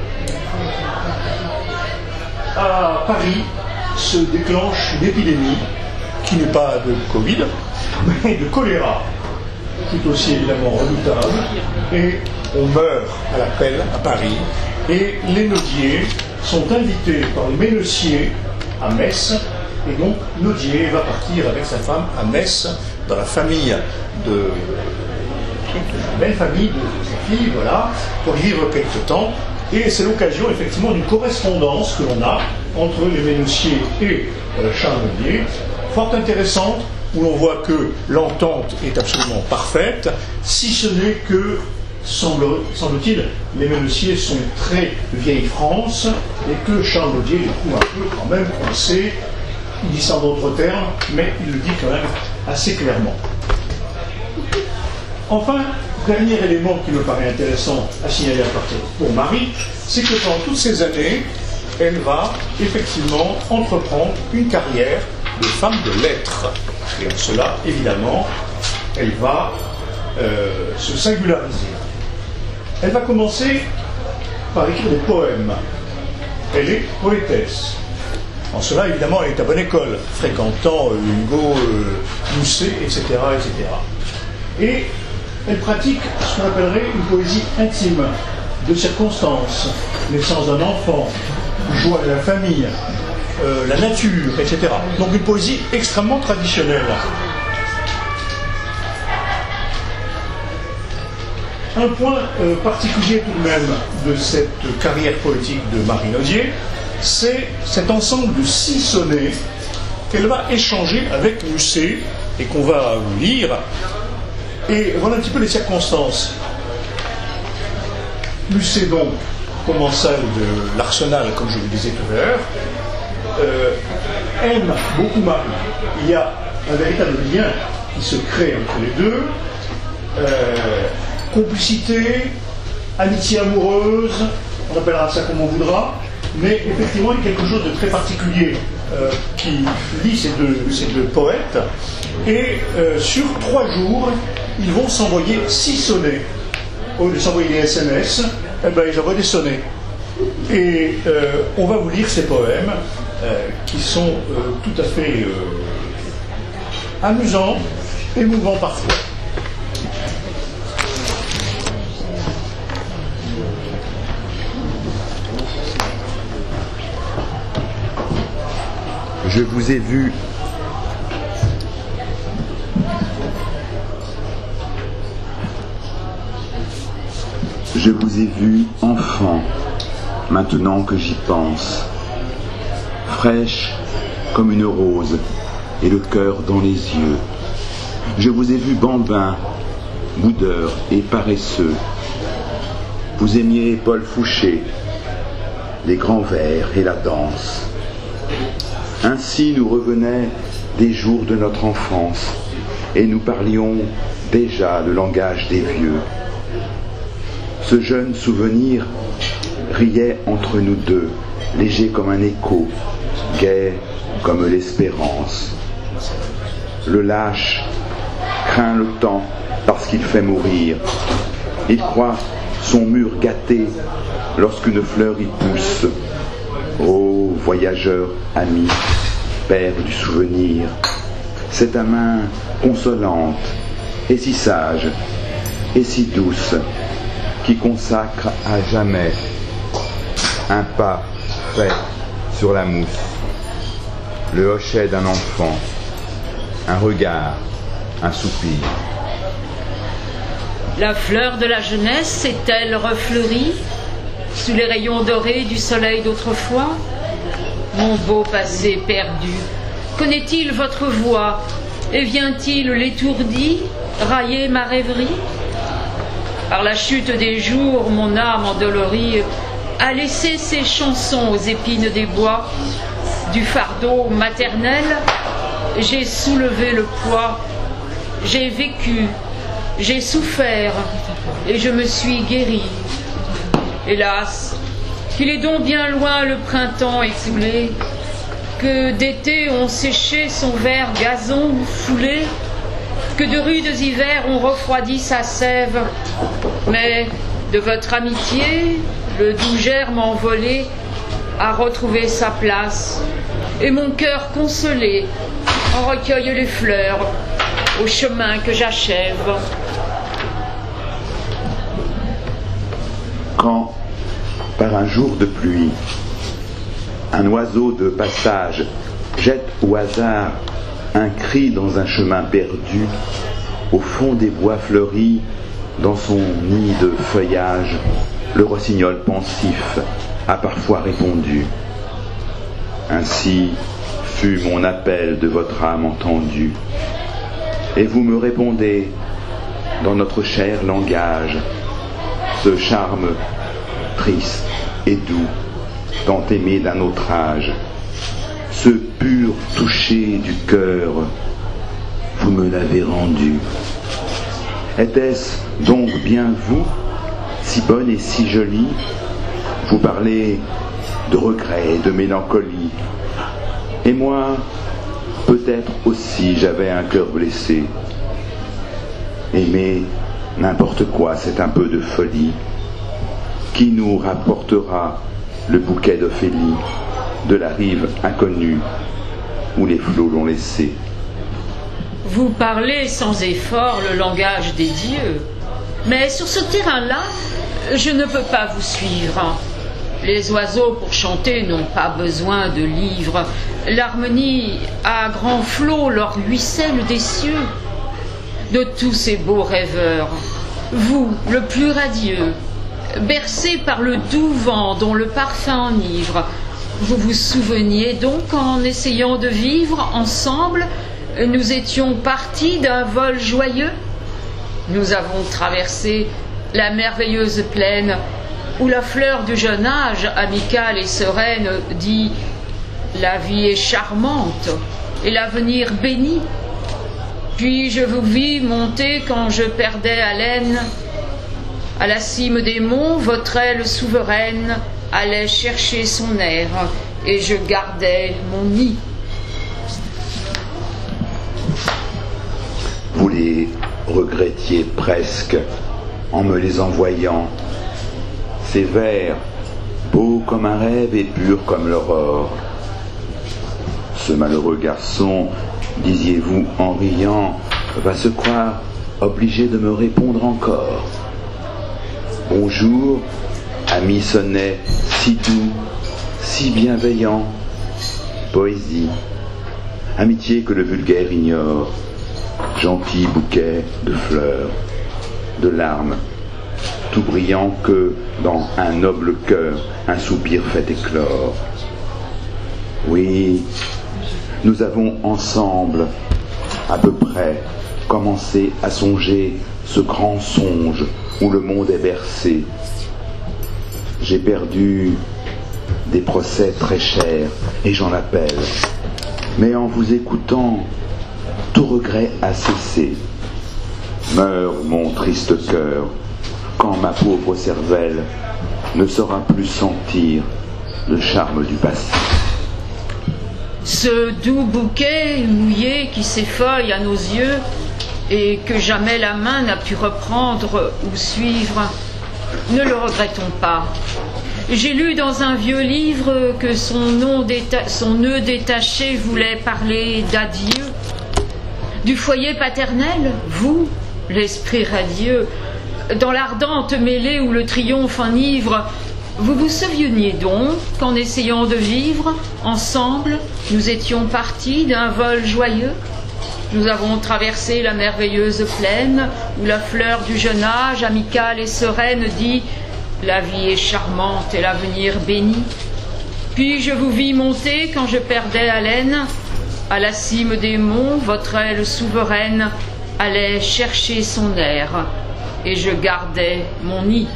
à Paris se déclenche une épidémie qui n'est pas de Covid, mais de choléra, qui est aussi évidemment redoutable, et on meurt à la pelle à Paris, et les Nodier sont invités par les Ménessiers à Metz, et donc Nodier va partir avec sa femme à Metz, dans la famille la belle famille de sa fille, voilà, pour y vivre quelque temps. Et c'est l'occasion effectivement d'une correspondance que l'on a entre les Ménessiers et Charles Nodier, fort intéressante, où l'on voit que l'entente est absolument parfaite, si ce n'est que, semble-t-il, les Ménessiers sont très vieille France, et que Charles Nodier les trouve un peu quand même coincés. Il dit ça en d'autres termes, mais il le dit quand même assez clairement. Enfin, dernier élément qui me paraît intéressant à signaler à partir pour Marie, c'est que pendant toutes ces années, elle va effectivement entreprendre une carrière de femme de lettres. Et en cela, évidemment, elle va se singulariser. Elle va commencer par écrire des poèmes. Elle est poétesse. En cela, évidemment, elle est à bonne école, fréquentant Hugo, Musset, etc., etc. Et elle pratique ce qu'on appellerait une poésie intime, de circonstances, naissance d'un enfant, joie de la famille, la nature, etc. Donc une poésie extrêmement traditionnelle. Un point particulier tout de même de cette carrière poétique de Marie Nodier, c'est cet ensemble de 6 sonnets qu'elle va échanger avec Musset et qu'on va lire. Et voilà un petit peu les circonstances. Musset, donc, commensal de l'Arsenal, comme je vous disais tout à l'heure, aime beaucoup Marie. Il y a un véritable lien qui se crée entre les deux. Complicité, amitié amoureuse, on appellera ça comme on voudra, mais effectivement, il y a quelque chose de très particulier qui lie ces deux poètes. Et sur 3 jours, ils vont s'envoyer 6 sonnets. Au lieu de s'envoyer des SMS, eh ben, ils envoient des sonnets. Et on va vous lire ces poèmes qui sont tout à fait amusants, émouvants parfois. Je vous ai vu enfant, maintenant que j'y pense, fraîche comme une rose et le cœur dans les yeux. Je vous ai vu bambin, boudeur et paresseux. Vous aimiez Paul Fouché, les grands vers et la danse. Ainsi nous revenaient des jours de notre enfance et nous parlions déjà le langage des vieux. Ce jeune souvenir riait entre nous deux, léger comme un écho, gai comme l'espérance. Le lâche craint le temps parce qu'il fait mourir. Il croit son mur gâté lorsqu'une fleur y pousse. Ô voyageur ami, père du souvenir, c'est ta main consolante et si sage et si douce qui consacre à jamais un pas fait sur la mousse, le hochet d'un enfant, un regard, un soupir. La fleur de la jeunesse s'est-elle refleurie sous les rayons dorés du soleil d'autrefois? Mon beau passé perdu, connaît-il votre voix et vient-il l'étourdi railler ma rêverie? Par la chute des jours, mon âme endolorie a laissé ses chansons aux épines des bois. Du fardeau maternel, j'ai soulevé le poids, j'ai vécu, j'ai souffert et je me suis guéri. Hélas, qu'il est donc bien loin le printemps écoulé, que d'été ont séché son vert gazon foulé, que de rudes hivers ont refroidi sa sève. Mais de votre amitié, le doux germe envolé a retrouvé sa place, et mon cœur consolé en recueille les fleurs au chemin que j'achève. Quand, par un jour de pluie, un oiseau de passage jette au hasard un cri dans un chemin perdu, au fond des bois fleuris, dans son nid de feuillage, le rossignol pensif a parfois répondu. Ainsi fut mon appel de votre âme entendu, et vous me répondez dans notre cher langage, ce charme triste et doux, tant aimé d'un autre âge, ce pur toucher du cœur, vous me l'avez rendu. Était-ce donc bien vous, si bonne et si jolie? Vous parlez de regret et de mélancolie. Et moi, peut-être aussi j'avais un cœur blessé. Aimer n'importe quoi, c'est un peu de folie. Qui nous rapportera le bouquet d'Ophélie de la rive inconnue où les flots l'ont laissé? Vous parlez sans effort le langage des dieux, mais sur ce terrain-là, je ne peux pas vous suivre. Les oiseaux pour chanter n'ont pas besoin de livres. L'harmonie à grand flot leur ruisselle des cieux. De tous ces beaux rêveurs, vous, le plus radieux, bercé par le doux vent dont le parfum enivre, vous vous souveniez donc en essayant de vivre ensemble, nous étions partis d'un vol joyeux? Nous avons traversé la merveilleuse plaine où la fleur du jeune âge, amicale et sereine, dit « La vie est charmante et l'avenir béni ». Puis je vous vis monter quand je perdais haleine. À la cime des monts, votre aile souveraine allait chercher son air et je gardais mon nid. Vous les regrettiez presque en me les envoyant, ces vers beau comme un rêve et pur comme l'aurore. Ce malheureux garçon, disiez-vous en riant, va se croire obligé de me répondre encore. Bonjour, ami sonnet si doux, si bienveillant, poésie, amitié que le vulgaire ignore, gentil bouquet de fleurs, de larmes, tout brillant que dans un noble cœur un soupir fait éclore. Oui, nous avons ensemble, à peu près, commencé à songer ce grand songe où le monde est bercé. J'ai perdu des procès très chers et j'en appelle. Mais en vous écoutant, tout regret a cessé. Meurt mon triste cœur quand ma pauvre cervelle ne saura plus sentir le charme du passé. Ce doux bouquet mouillé qui s'effeuille à nos yeux et que jamais la main n'a pu reprendre ou suivre, ne le regrettons pas. J'ai lu dans un vieux livre que son nœud détaché voulait parler d'adieu. Du foyer paternel, vous, l'esprit radieux, dans l'ardente mêlée où le triomphe enivre, vous vous souveniez donc qu'en essayant de vivre ensemble, nous étions partis d'un vol joyeux? Nous avons traversé la merveilleuse plaine où la fleur du jeune âge, amicale et sereine, dit « La vie est charmante et l'avenir béni ». Puis je vous vis monter quand je perdais haleine. À la cime des monts, votre aile souveraine allait chercher son air et je gardais mon nid.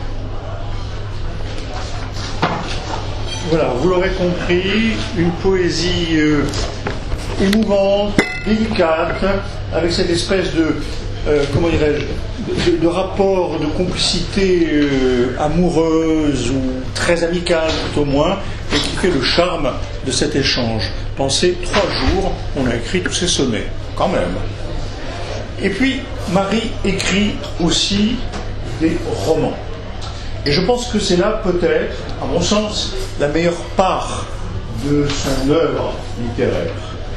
Voilà, vous l'aurez compris, une poésie émouvante, délicate, avec cette espèce de, comment dirais-je, de rapport de complicité amoureuse ou très amicale tout au moins, et qui fait le charme de cet échange. Pensez, 3 jours, on a écrit tous ces sonnets, quand même. Et puis, Marie écrit aussi des romans. Et je pense que c'est là peut-être, à mon sens, la meilleure part de son œuvre littéraire.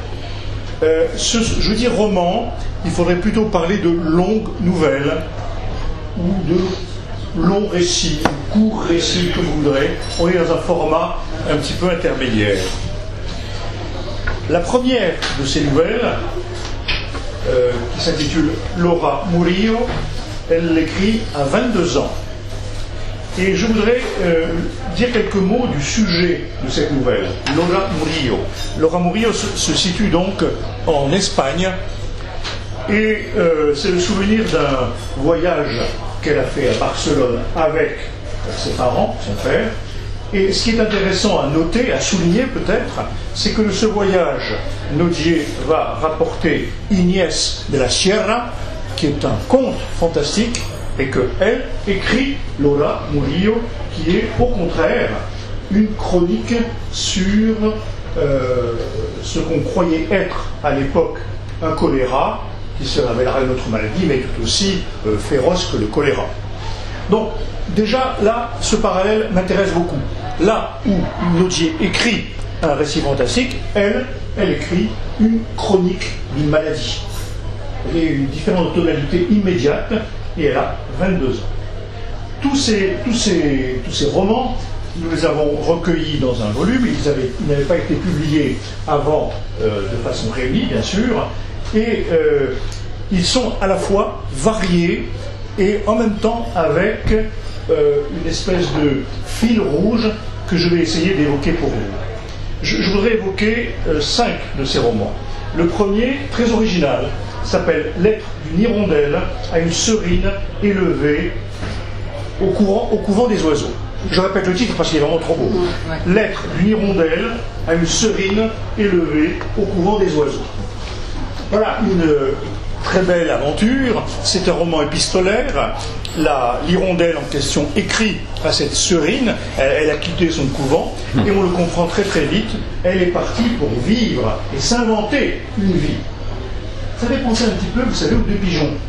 Je dis roman, il faudrait plutôt parler de longues nouvelles ou de longs récits, courts récits que vous voudrez. On est dans un format un petit peu intermédiaire. La première de ces nouvelles, qui s'intitule Laura Murillo, elle l'écrit à 22 ans. Et je voudrais dire quelques mots du sujet de cette nouvelle, Laura Murillo. Laura Murillo se situe donc en Espagne et c'est le souvenir d'un voyage qu'elle a fait à Barcelone avec ses parents, son père. Et ce qui est intéressant à noter, à souligner peut-être, c'est que de ce voyage, Nodier va rapporter Inés de la Sierra, qui est un conte fantastique, et qu'elle écrit, Laura Murillo, qui est au contraire une chronique sur ce qu'on croyait être à l'époque un choléra, qui se révélera une autre maladie, mais tout aussi féroce que le choléra. Donc, déjà, là, ce parallèle m'intéresse beaucoup. Là où Nodier écrit un récit fantastique, elle écrit une chronique d'une maladie. Il y a une différence de tonalité immédiate, et elle a 22 ans. Tous ces romans, nous les avons recueillis dans un volume, ils n'avaient pas été publiés avant de façon réunie, bien sûr, et ils sont à la fois variés et en même temps avec une espèce de fil rouge que je vais essayer d'évoquer pour vous. Je voudrais évoquer 5 de ces romans. Le premier, très original, s'appelle Lettre d'une hirondelle à une serine élevée au couvent des oiseaux. Je répète le titre parce qu'il est vraiment trop beau. Lettre d'une hirondelle à une serine élevée au couvent des oiseaux. Voilà une très belle aventure. C'est un roman épistolaire. L'hirondelle en question écrit à cette serine. Elle a quitté son couvent et on le comprend très très vite. Elle est partie pour vivre et s'inventer une vie. Ça fait penser un petit peu, vous savez, aux 2 pigeons.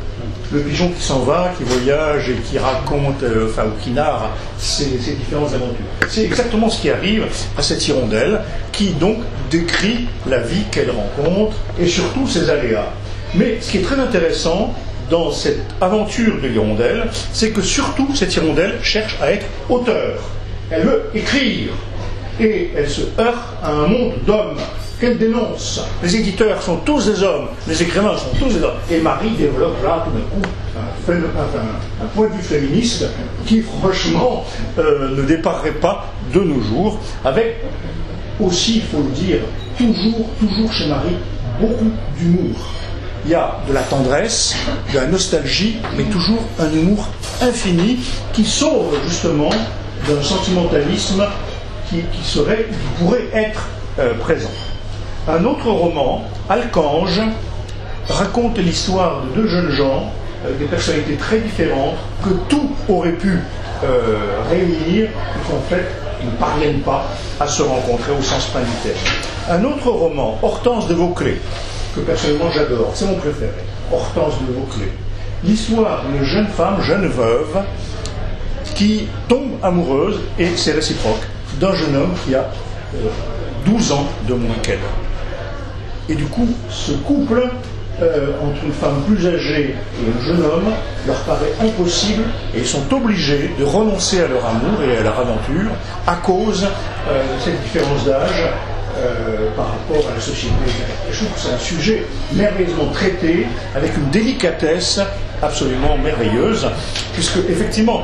le pigeon qui s'en va, qui voyage et qui raconte, ou qui narre ses différentes aventures. C'est exactement ce qui arrive à cette hirondelle, qui donc décrit la vie qu'elle rencontre et surtout ses aléas. Mais ce qui est très intéressant dans cette aventure de l'hirondelle, c'est que surtout cette hirondelle cherche à être auteur. Elle veut écrire. Et elle se heurte à un monde d'hommes qu'elle dénonce. Les éditeurs sont tous des hommes, les écrivains sont tous des hommes. Et Marie développe là, tout d'un coup, un point de vue féministe qui, franchement, ne déparerait pas de nos jours, avec aussi, il faut le dire, toujours chez Marie, beaucoup d'humour. Il y a de la tendresse, de la nostalgie, mais toujours un humour infini qui sauve justement d'un sentimentalisme qui pourrait être présent. Un autre roman, Alcange, raconte l'histoire de deux jeunes gens, des personnalités très différentes, que tout aurait pu réunir, et qu'en fait, ils ne parviennent pas à se rencontrer au sens plein du terme. Un autre roman, Hortense de Vauclé, que personnellement j'adore, c'est mon préféré, Hortense de Vauclé. L'histoire d'une jeune femme, jeune veuve, qui tombe amoureuse, et c'est réciproque, d'un jeune homme qui a 12 ans de moins qu'elle. Et du coup, ce couple, entre une femme plus âgée et un jeune homme, leur paraît impossible, et ils sont obligés de renoncer à leur amour et à leur aventure à cause de cette différence d'âge par rapport à la société. Et je trouve que c'est un sujet merveilleusement traité, avec une délicatesse absolument merveilleuse, puisque effectivement,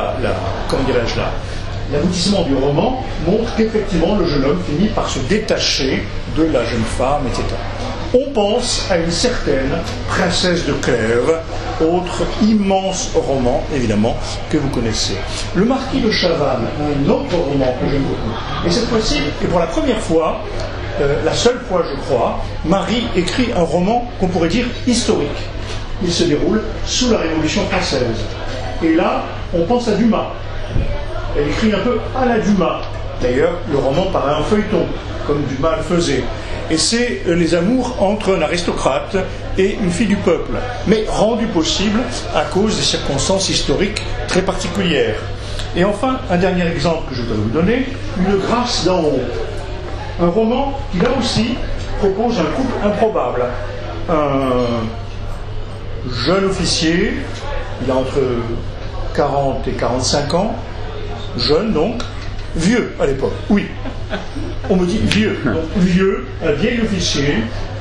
l'aboutissement du roman montre qu'effectivement le jeune homme finit par se détacher de la jeune femme, etc. On pense à une certaine Princesse de Clèves, autre immense roman, évidemment, que vous connaissez. Le Marquis de Chavannes, un autre roman que j'aime beaucoup. Et cette fois-ci, et pour la première fois, la seule fois je crois, Marie écrit un roman qu'on pourrait dire historique. Il se déroule sous la Révolution française. Et là, on pense à Dumas. Elle écrit un peu à la Dumas. D'ailleurs, le roman paraît un feuilleton, comme Dumas le faisait. Et c'est les amours entre un aristocrate et une fille du peuple, mais rendu possible à cause des circonstances historiques très particulières. Et enfin, un dernier exemple que je dois vous donner, Une grâce d'en haut. Un roman qui, là aussi, propose un couple improbable. Un jeune officier, il a entre 40 et 45 ans, jeune donc, vieux à l'époque, oui. On me dit vieux. Donc vieux, un vieil officier,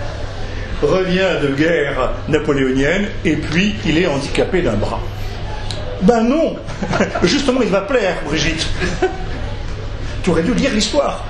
revient de guerre napoléonienne et puis il est handicapé d'un bras. Ben non. Justement, il va plaire, Brigitte. Tu aurais dû lire l'histoire.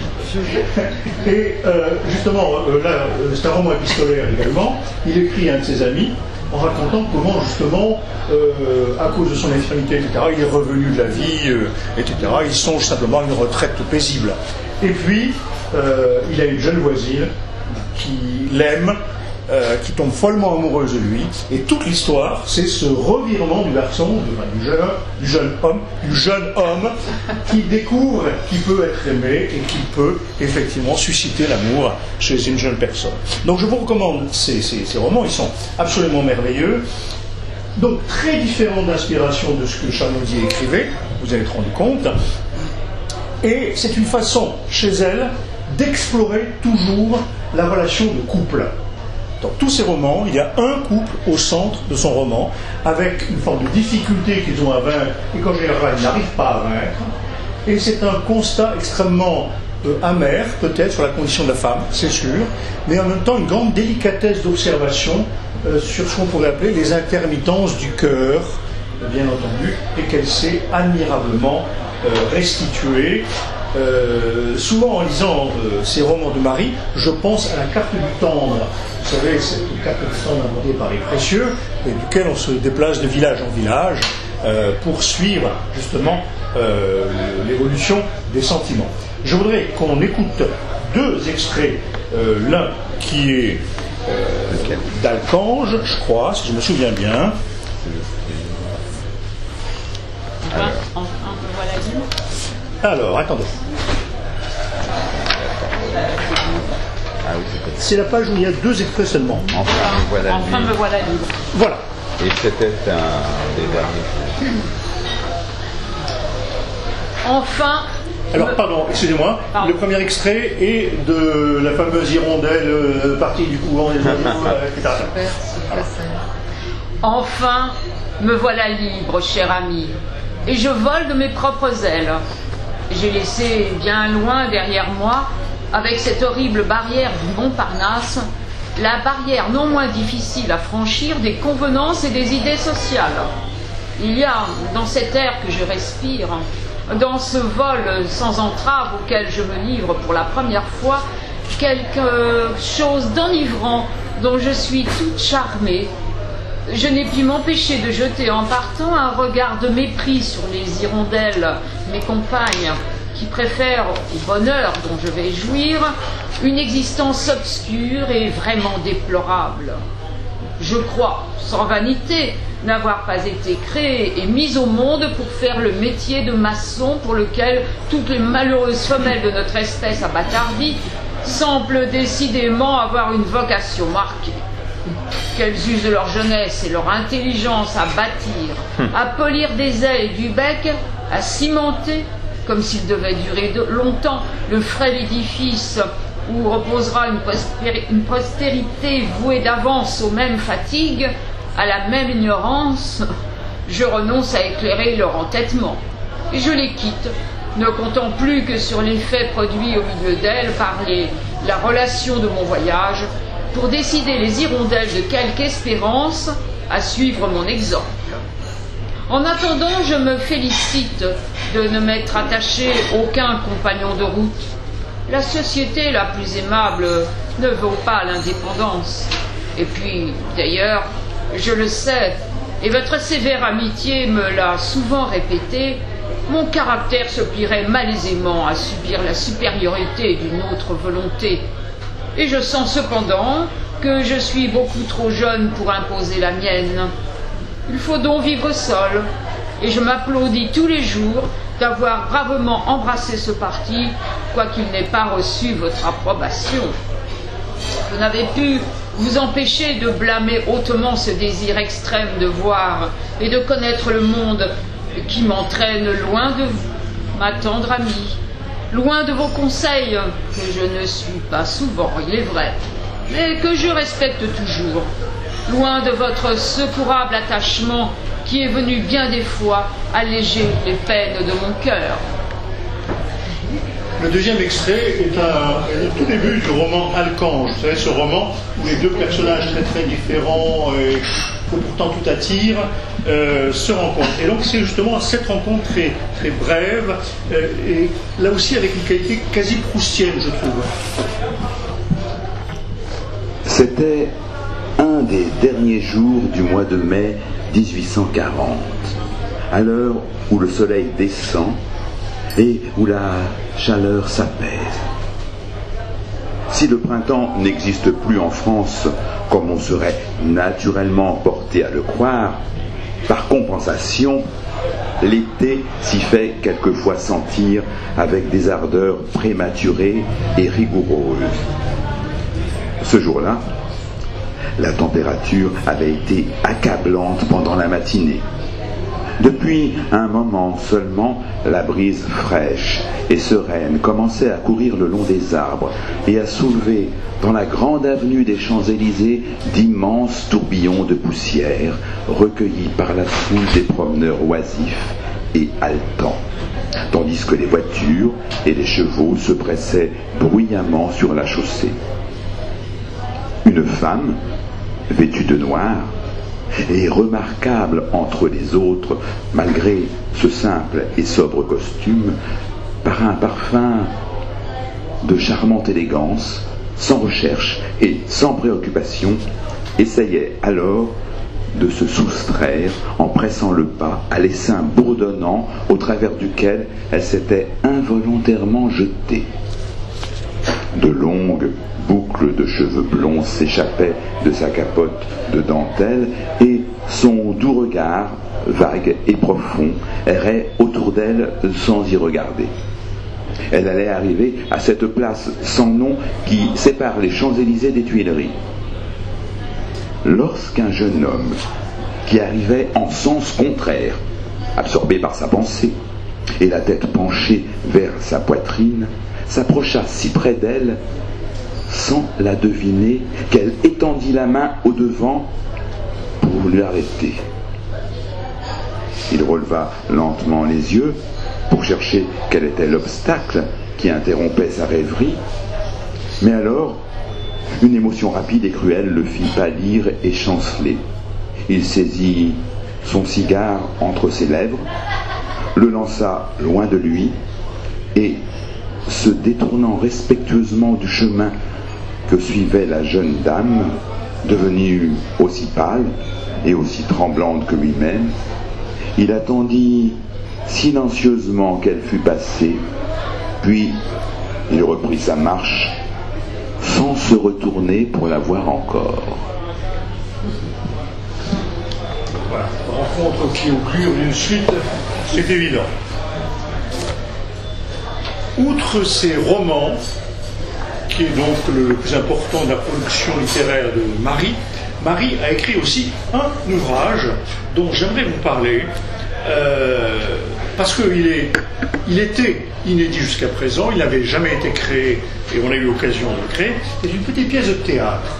Et justement, là, c'est un roman épistolaire également. Il écrit à un de ses amis en racontant comment, justement, à cause de son infirmité, etc., il est revenu de la vie, etc. Il songe simplement à une retraite paisible. Et puis, il a une jeune voisine qui l'aime, qui tombe follement amoureuse de lui. Et toute l'histoire, c'est ce revirement du garçon, du jeune homme, qui découvre qu'il peut être aimé et qui peut effectivement susciter l'amour chez une jeune personne. Donc je vous recommande ces romans, ils sont absolument merveilleux. Donc très différents d'inspiration de ce que Charles-Nodier écrivait, vous allez être rendu compte. Et c'est une façon, chez elle, d'explorer toujours la relation de couple. Dans tous ces romans, il y a un couple au centre de son roman, avec une forme de difficulté qu'ils ont à vaincre, et qu'en général, ils n'arrivent pas à vaincre. Et c'est un constat extrêmement amer, peut-être, sur la condition de la femme, c'est sûr, mais en même temps, une grande délicatesse d'observation sur ce qu'on pourrait appeler les intermittences du cœur, bien entendu, et qu'elle sait admirablement restituer. Souvent en lisant ces romans de Marie, je pense à la carte du tendre. Vous savez, cette carte du tendre inventée par les précieux, et duquel on se déplace de village en village pour suivre justement l'évolution des sentiments. Je voudrais qu'on écoute deux extraits, l'un qui est d'Alcange, je crois, si je me souviens bien. Alors, attendez. C'est la page où il y a deux extraits seulement. Enfin me voilà libre. Voilà. Et c'était un des derniers jours. Enfin. Alors, pardon, excusez-moi, le premier extrait est de la fameuse hirondelle partie du couvent des oiseaux, etc. Enfin, me voilà libre, cher ami, et je vole de mes propres ailes. J'ai laissé bien loin derrière moi, avec cette horrible barrière du Montparnasse, la barrière non moins difficile à franchir des convenances et des idées sociales. Il y a, dans cet air que je respire, dans ce vol sans entrave auquel je me livre pour la première fois, quelque chose d'enivrant dont je suis toute charmée. Je n'ai pu m'empêcher de jeter en partant un regard de mépris sur les hirondelles, mes compagnes, qui préfèrent au bonheur dont je vais jouir une existence obscure et vraiment déplorable. Je crois, sans vanité, n'avoir pas été créée et mise au monde pour faire le métier de maçon pour lequel toutes les malheureuses femelles de notre espèce abattardie semblent décidément avoir une vocation marquée. Qu'elles usent de leur jeunesse et leur intelligence à bâtir, à polir des ailes et du bec, à cimenter, comme s'il devait durer longtemps, le frêle édifice où reposera une postérité vouée d'avance aux mêmes fatigues, à la même ignorance, je renonce à éclairer leur entêtement. Et je les quitte, ne comptant plus que sur l'effet produit au milieu d'elles par la relation de mon voyage, pour décider les hirondelles de quelque espérance à suivre mon exemple. En attendant, je me félicite de ne m'être attaché aucun compagnon de route. La société la plus aimable ne vaut pas l'indépendance. Et puis, d'ailleurs, je le sais, et votre sévère amitié me l'a souvent répété, mon caractère se plierait malaisément à subir la supériorité d'une autre volonté. Et je sens cependant que je suis beaucoup trop jeune pour imposer la mienne. Il faut donc vivre seul, et je m'applaudis tous les jours d'avoir bravement embrassé ce parti, quoiqu'il n'ait pas reçu votre approbation. Vous n'avez pu vous empêcher de blâmer hautement ce désir extrême de voir et de connaître le monde qui m'entraîne loin de vous, ma tendre amie, loin de vos conseils, que je ne suis pas souvent, il est vrai, mais que je respecte toujours, loin de votre secourable attachement qui est venu bien des fois alléger les peines de mon cœur. Le deuxième extrait est le tout début du roman Alcange. Vous savez, ce roman où les deux personnages très très différents et que pourtant tout attire se rencontrent. Et donc c'est justement cette rencontre très, très brève et là aussi avec une qualité quasi proustienne, je trouve. C'était un des derniers jours du mois de mai 1840, à l'heure où le soleil descend et où la chaleur s'apaise. Si le printemps n'existe plus en France, comme on serait naturellement porté à le croire, par compensation, l'été s'y fait quelquefois sentir avec des ardeurs prématurées et rigoureuses. Ce jour-là, la température avait été accablante pendant la matinée. Depuis un moment seulement, la brise fraîche et sereine commençait à courir le long des arbres et à soulever dans la grande avenue des Champs-Élysées d'immenses tourbillons de poussière recueillis par la foule des promeneurs oisifs et haletants, tandis que les voitures et les chevaux se pressaient bruyamment sur la chaussée. Une femme, vêtue de noir, et remarquable entre les autres, malgré ce simple et sobre costume, par un parfum de charmante élégance, sans recherche et sans préoccupation, essayait alors de se soustraire en pressant le pas à l'essaim bourdonnant au travers duquel elle s'était involontairement jetée. De longues boucles de cheveux blonds s'échappaient de sa capote de dentelle et son doux regard, vague et profond, errait autour d'elle sans y regarder. Elle allait arriver à cette place sans nom qui sépare les Champs-Élysées des Tuileries. Lorsqu'un jeune homme, qui arrivait en sens contraire, absorbé par sa pensée, et la tête penchée vers sa poitrine, s'approcha si près d'elle, sans la deviner, qu'elle étendit la main au devant pour l'arrêter. Il releva lentement les yeux pour chercher quel était l'obstacle qui interrompait sa rêverie, mais alors, une émotion rapide et cruelle le fit pâlir et chanceler. Il saisit son cigare entre ses lèvres, le lança loin de lui, et, se détournant respectueusement du chemin que suivait la jeune dame, devenue aussi pâle et aussi tremblante que lui-même, il attendit silencieusement qu'elle fût passée, puis il reprit sa marche sans se retourner pour la voir encore. Voilà, rencontre qui augure d'une suite, c'est évident. Outre ces romans, qui est donc le plus important de la production littéraire de Marie, Marie a écrit aussi un ouvrage dont j'aimerais vous parler, parce qu'il était inédit jusqu'à présent, il n'avait jamais été créé et on a eu l'occasion de le créer. C'est une petite pièce de théâtre.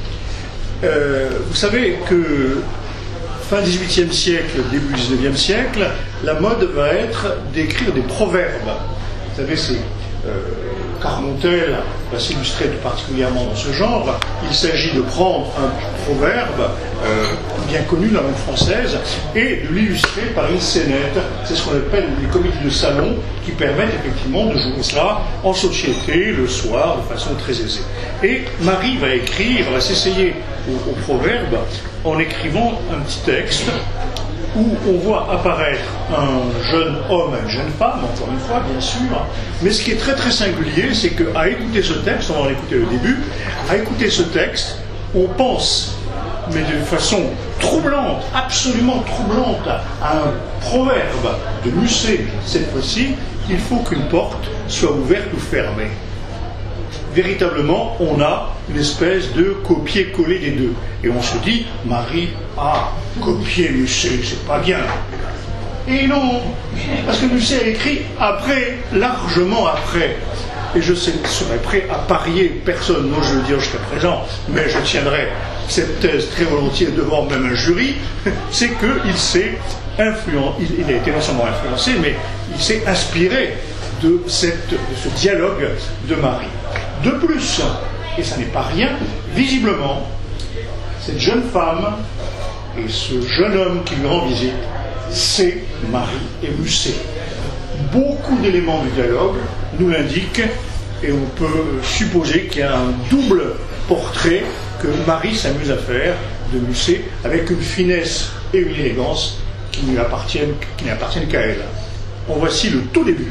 Vous savez que fin XVIIIe siècle, début XIXe siècle, la mode va être d'écrire des proverbes. Vous savez, c'est Carmontel va s'illustrer tout particulièrement dans ce genre. Il s'agit de prendre un proverbe bien connu de la langue française et de l'illustrer par une scénette. C'est ce qu'on appelle les comédies de salon qui permettent effectivement de jouer cela en société, le soir, de façon très aisée. Et Marie va écrire, va s'essayer au proverbe en écrivant un petit texte où on voit apparaître un jeune homme et une jeune femme, encore une fois, bien sûr. Mais ce qui est très très singulier, c'est qu'à écouter ce texte, on va en écouter le début, à écouter ce texte, on pense, mais de façon troublante, absolument troublante, à un proverbe de Musset, cette fois-ci, il faut qu'une porte soit ouverte ou fermée. Véritablement, on a une espèce de copier-coller des deux. Et on se dit, Marie a copié Musset, c'est pas bien. Et non, parce que Musset a écrit après, largement après. Et je serais prêt à parier, personne n'ose le dire jusqu'à présent, mais je tiendrai cette thèse très volontiers devant même un jury, c'est qu'il s'est influencé, il a été non seulement influencé, mais il s'est inspiré de ce dialogue de Marie. De plus, et ça n'est pas rien, visiblement, cette jeune femme et ce jeune homme qui lui rend visite, c'est Marie et Musset. Beaucoup d'éléments du dialogue nous l'indiquent et on peut supposer qu'il y a un double portrait que Marie s'amuse à faire de Musset avec une finesse et une élégance qui n'appartiennent qu'à elle. En voici le tout début.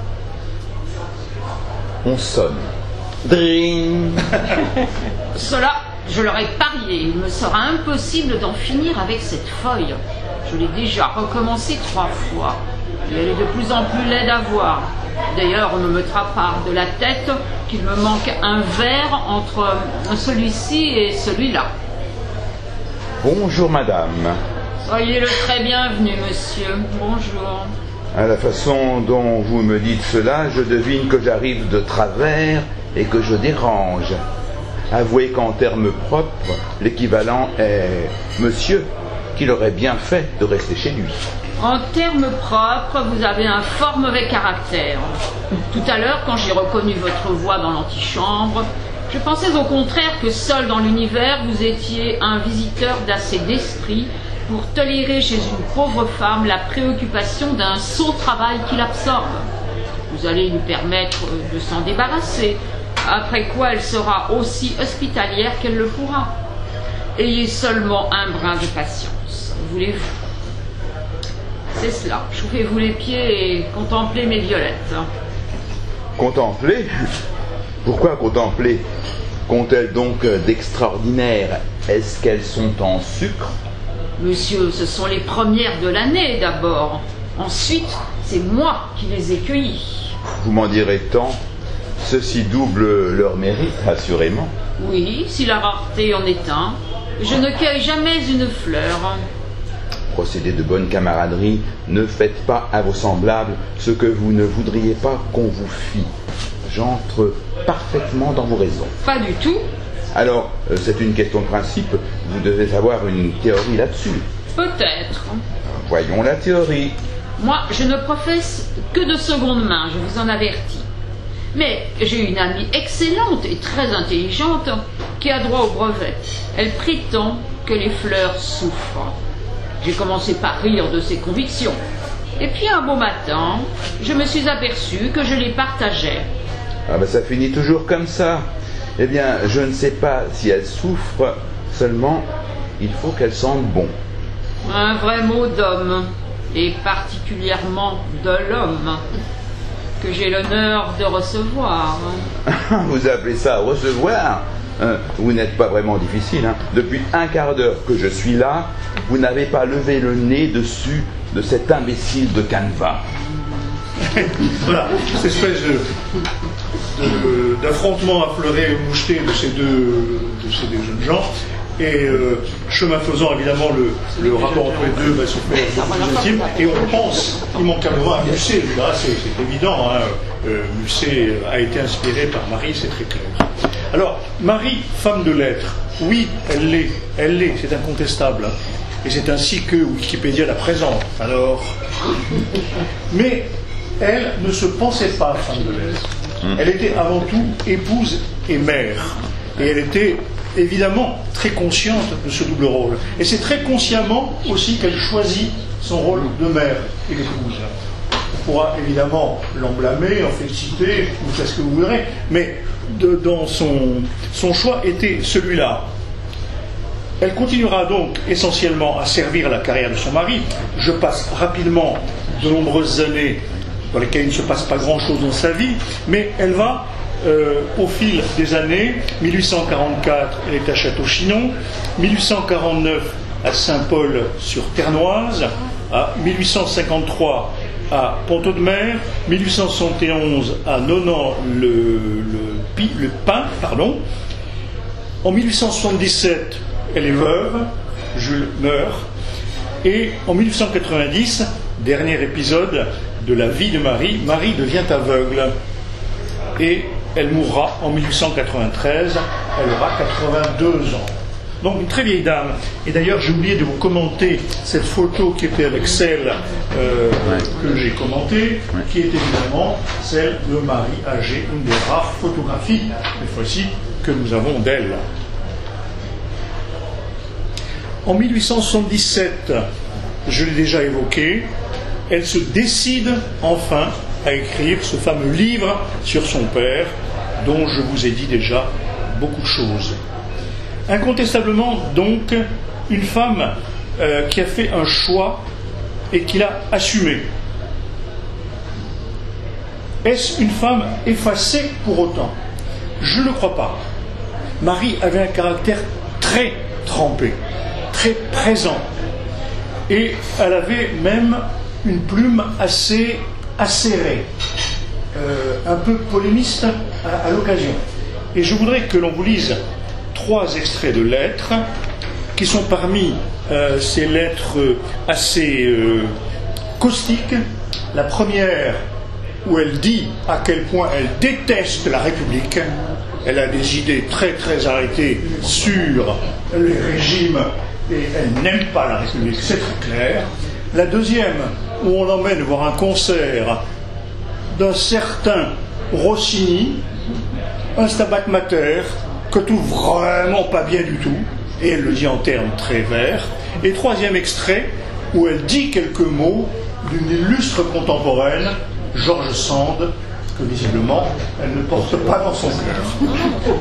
On sonne. Dring. Cela, je leur ai parié. Il me sera impossible d'en finir avec cette feuille. Je l'ai déjà recommencée 3 fois. Et elle est de plus en plus laide à voir. D'ailleurs, on me mettra part de la tête qu'il me manque un verre entre celui-ci et celui-là. Bonjour madame. Soyez le très bienvenu, monsieur. Bonjour. À la façon dont vous me dites cela, je devine que j'arrive de travers et que je dérange. Avouez qu'en termes propres, l'équivalent est monsieur, qu'il aurait bien fait de rester chez lui. En termes propres, vous avez un fort mauvais caractère. Tout à l'heure, quand j'ai reconnu votre voix dans l'antichambre, je pensais au contraire que seul dans l'univers, vous étiez un visiteur d'assez d'esprit pour tolérer chez une pauvre femme la préoccupation d'un sot travail qui l'absorbe. Vous allez lui permettre de s'en débarrasser, après quoi elle sera aussi hospitalière qu'elle le pourra. Ayez seulement un brin de patience, voulez-vous? C'est cela, chauffez-vous les pieds et contemplez mes violettes. Contempler? Pourquoi contempler? Qu'ont-elles donc d'extraordinaire? Est-ce qu'elles sont en sucre? Monsieur, ce sont les premières de l'année d'abord. Ensuite, c'est moi qui les ai cueillies. Vous m'en direz tant. Ceci double leur mérite, assurément. Oui, si la rareté en est un. Je ne cueille jamais une fleur. procédez de bonne camaraderie, ne faites pas à vos semblables ce que vous ne voudriez pas qu'on vous fît. J'entre parfaitement dans vos raisons. Pas du tout. Alors, c'est une question de principe, vous devez avoir une théorie là-dessus. Peut-être. Voyons la théorie. Moi, je ne professe que de seconde main, je vous en avertis. Mais j'ai une amie excellente et très intelligente qui a droit au brevet. Elle prétend que les fleurs souffrent. J'ai commencé par rire de ses convictions. Et puis un beau matin, je me suis aperçu que je les partageais. Ah ben ça finit toujours comme ça. Eh bien, je ne sais pas si elles souffrent, seulement il faut qu'elles sentent bon. Un vrai mot d'homme, et particulièrement de l'homme, que j'ai l'honneur de recevoir. Vous appelez ça recevoir? Vous n'êtes pas vraiment difficile, hein. Depuis un quart d'heure que je suis là, vous n'avez pas levé le nez dessus de cet imbécile de Canevas. Voilà, cette espèce d'affrontement affleuré et moucheté de ces deux jeunes gens. Et chemin faisant, évidemment, le rapport entre les deux va se faire beaucoup plus intime. Et on pense immanquablement à Musset. C'est évident, hein. Musset a été inspiré par Marie, c'est très clair. Alors, Marie, femme de lettres, oui, elle l'est, c'est incontestable. Hein. Et c'est ainsi que Wikipédia la présente. Alors, mais elle ne se pensait pas femme de lettres. Elle était avant tout épouse et mère. Et elle était évidemment très consciente de ce double rôle. Et c'est très consciemment aussi qu'elle choisit son rôle de mère et d'épouse. On pourra évidemment l'emblâmer, en féliciter, ou faire ce que vous voudrez, mais dans son choix était celui-là. Elle continuera donc essentiellement à servir la carrière de son mari. Je passe rapidement de nombreuses années dans lesquelles il ne se passe pas grand-chose dans sa vie, mais elle va, au fil des années, 1844, elle est à Château-Chinon, 1849 à Saint-Paul-sur-Ternoise, à 1853 à Pont-Audemer, 1871 à Nonan-le-Pin, en 1877, elle est veuve, Jules meurt, et en 1890, dernier épisode de la vie de Marie, Marie devient aveugle et elle mourra en 1893, elle aura 82 ans. Donc une très vieille dame. Et d'ailleurs j'ai oublié de vous commenter cette photo qui était avec celle que j'ai commentée, qui est évidemment celle de Marie âgée, une des rares photographies, cette fois-ci, que nous avons d'elle. En 1877, je l'ai déjà évoqué, elle se décide enfin à écrire ce fameux livre sur son père, dont je vous ai dit déjà beaucoup de choses. Incontestablement, donc, une femme qui a fait un choix et qui l'a assumé. Est-ce une femme effacée pour autant? Je ne crois pas. Marie avait un caractère très trempé, très présent, et elle avait même une plume assez acérée, un peu polémiste à l'occasion. Et je voudrais que l'on vous lise 3 extraits de lettres qui sont parmi ces lettres assez caustiques. La première, où elle dit à quel point elle déteste la République. Elle a des idées très très arrêtées sur les régimes et elle n'aime pas la République, c'est très clair. La deuxième, où on l'emmène voir un concert d'un certain Rossini, un Stabat Mater, que trouve vraiment pas bien du tout, et elle le dit en termes très verts. Et troisième extrait, où elle dit quelques mots d'une illustre contemporaine, George Sand, que visiblement elle ne porte pas dans son cœur.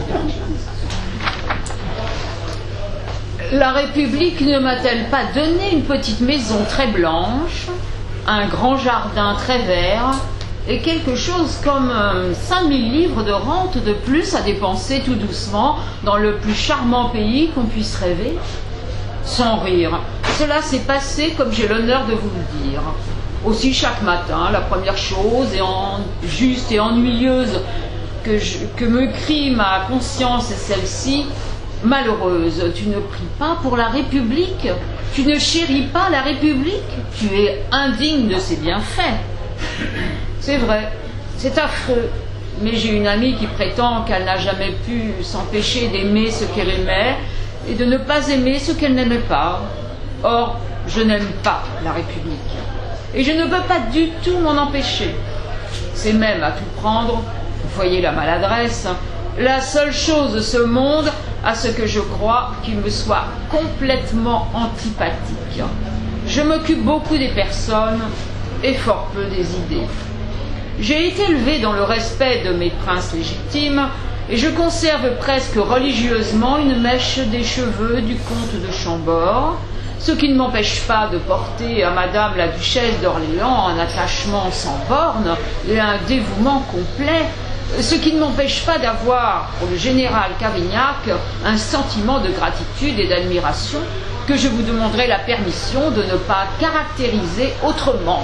La République ne m'a-t-elle pas donné une petite maison très blanche, un grand jardin très vert, et quelque chose comme 5000 livres de rente de plus à dépenser tout doucement dans le plus charmant pays qu'on puisse rêver? Sans rire, cela s'est passé comme j'ai l'honneur de vous le dire. Aussi chaque matin, la première chose, juste et ennuyeuse, que me crie ma conscience est celle-ci: malheureuse, tu ne pries pas pour la République? Tu ne chéris pas la République, tu es indigne de ses bienfaits. C'est vrai, c'est affreux, mais j'ai une amie qui prétend qu'elle n'a jamais pu s'empêcher d'aimer ce qu'elle aimait et de ne pas aimer ce qu'elle n'aimait pas. Or, je n'aime pas la République, et je ne peux pas du tout m'en empêcher. C'est même à tout prendre, vous voyez la maladresse, la seule chose de ce monde à ce que je crois qu'il me soit complètement antipathique. Je m'occupe beaucoup des personnes et fort peu des idées. J'ai été élevé dans le respect de mes princes légitimes et je conserve presque religieusement une mèche des cheveux du comte de Chambord, ce qui ne m'empêche pas de porter à Madame la Duchesse d'Orléans un attachement sans borne et un dévouement complet, ce qui ne m'empêche pas d'avoir pour le général Cavaignac un sentiment de gratitude et d'admiration que je vous demanderai la permission de ne pas caractériser autrement.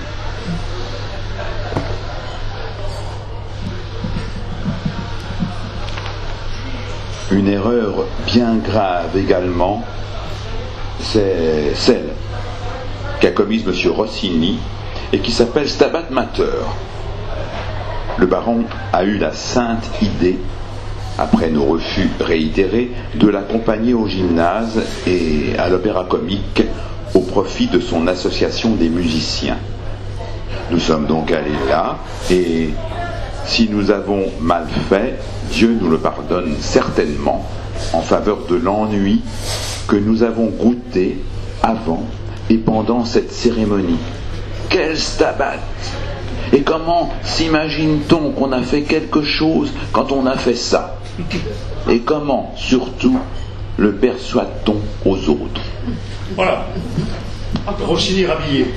Une erreur bien grave également, c'est celle qu'a commise M. Rossini et qui s'appelle Stabat Mater. Le baron a eu la sainte idée, après nos refus réitérés, de l'accompagner au gymnase et à l'opéra comique au profit de son association des musiciens. Nous sommes donc allés là et si nous avons mal fait, Dieu nous le pardonne certainement en faveur de l'ennui que nous avons goûté avant et pendant cette cérémonie. Quel stabat! Et comment s'imagine-t-on qu'on a fait quelque chose quand on a fait ça? Et comment, surtout, le perçoit-on aux autres? Voilà. Rossini rhabillé.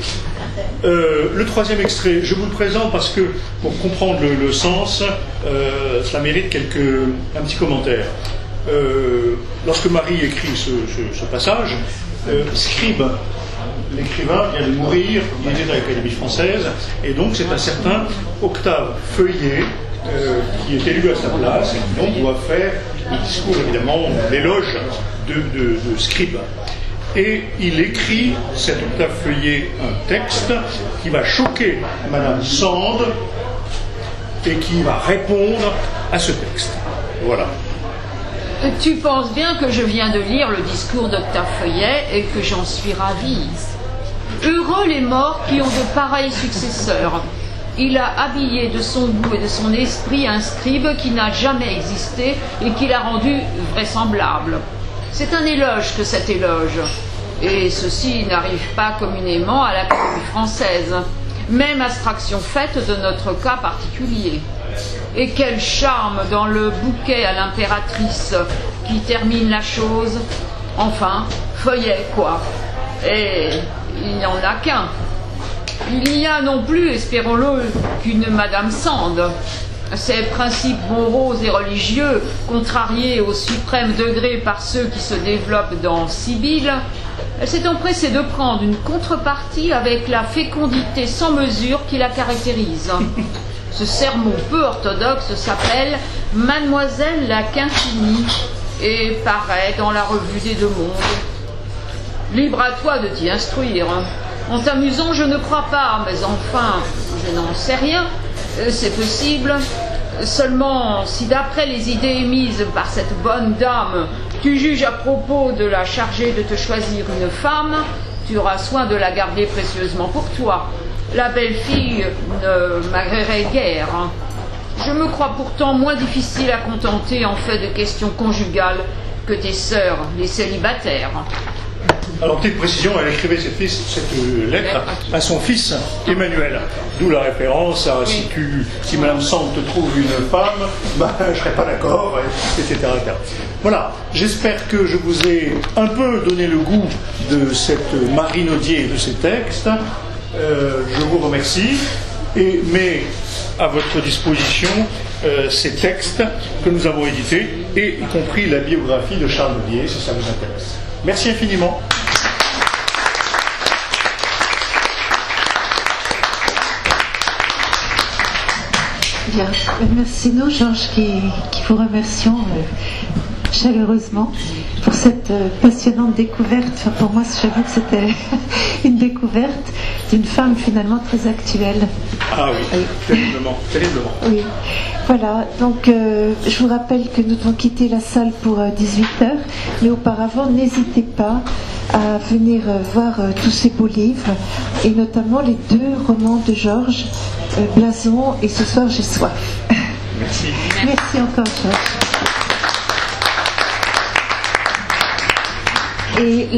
Le troisième extrait, je vous le présente parce que, pour comprendre le sens, cela mérite un petit commentaire. Lorsque Marie écrit ce passage, Scribe, l'écrivain, vient de mourir, il était à l'Académie française, et donc c'est un certain Octave Feuillet qui est élu à sa place, et qui donc doit faire le discours, évidemment, l'éloge de Scribe. Et il écrit, cet Octave Feuillet, un texte qui va choquer Madame Sand et qui va répondre à ce texte. Voilà. Tu penses bien que je viens de lire le discours d'Octave Feuillet et que j'en suis ravie. Heureux les morts qui ont de pareils successeurs. Il a habillé de son goût et de son esprit un scribe qui n'a jamais existé et qui l'a rendu vraisemblable. C'est un éloge que cet éloge, et ceci n'arrive pas communément à l'Académie française, même abstraction faite de notre cas particulier. Et quel charme dans le bouquet à l'impératrice qui termine la chose. Enfin, Feuillet, quoi. Et il n'y en a qu'un. Il n'y a non plus, espérons-le, qu'une Madame Sand. Ces principes moraux et religieux, contrariés au suprême degré par ceux qui se développent dans Sibylle, elle s'est empressée de prendre une contrepartie avec la fécondité sans mesure qui la caractérise. Ce sermon peu orthodoxe s'appelle Mademoiselle la Quintinie et paraît dans la revue des Deux Mondes. Libre à toi de t'y instruire. En t'amusant, je ne crois pas, mais enfin, je n'en sais rien. C'est possible. Seulement, si d'après les idées émises par cette bonne dame, tu juges à propos de la charger de te choisir une femme, tu auras soin de la garder précieusement pour toi. La belle fille ne m'agréerait guère. Je me crois pourtant moins difficile à contenter en fait de questions conjugales que tes sœurs, les célibataires. Alors, petite précision, elle écrivait cette lettre à son fils Emmanuel. D'où la référence à si Madame Sand te trouve une femme, je ne serais pas d'accord, etc., etc. Voilà, j'espère que je vous ai un peu donné le goût de cette marinaudier de ces textes. Je vous remercie et mets à votre disposition ces textes que nous avons édités, et y compris la biographie de Charles Nodier, si ça vous intéresse. Merci infiniment. Bien, merci nous, Georges, qui vous remercions chaleureusement. pour cette passionnante découverte. Enfin, pour moi, j'avoue que c'était une découverte d'une femme finalement très actuelle. Ah oui, terriblement, terriblement. Oui. Voilà, donc je vous rappelle que nous devons quitter la salle pour 18h, mais auparavant, n'hésitez pas à venir voir tous ces beaux livres, et notamment les 2 romans de Georges, Blason et Ce soir j'ai soif. Merci. Merci encore, Georges. Et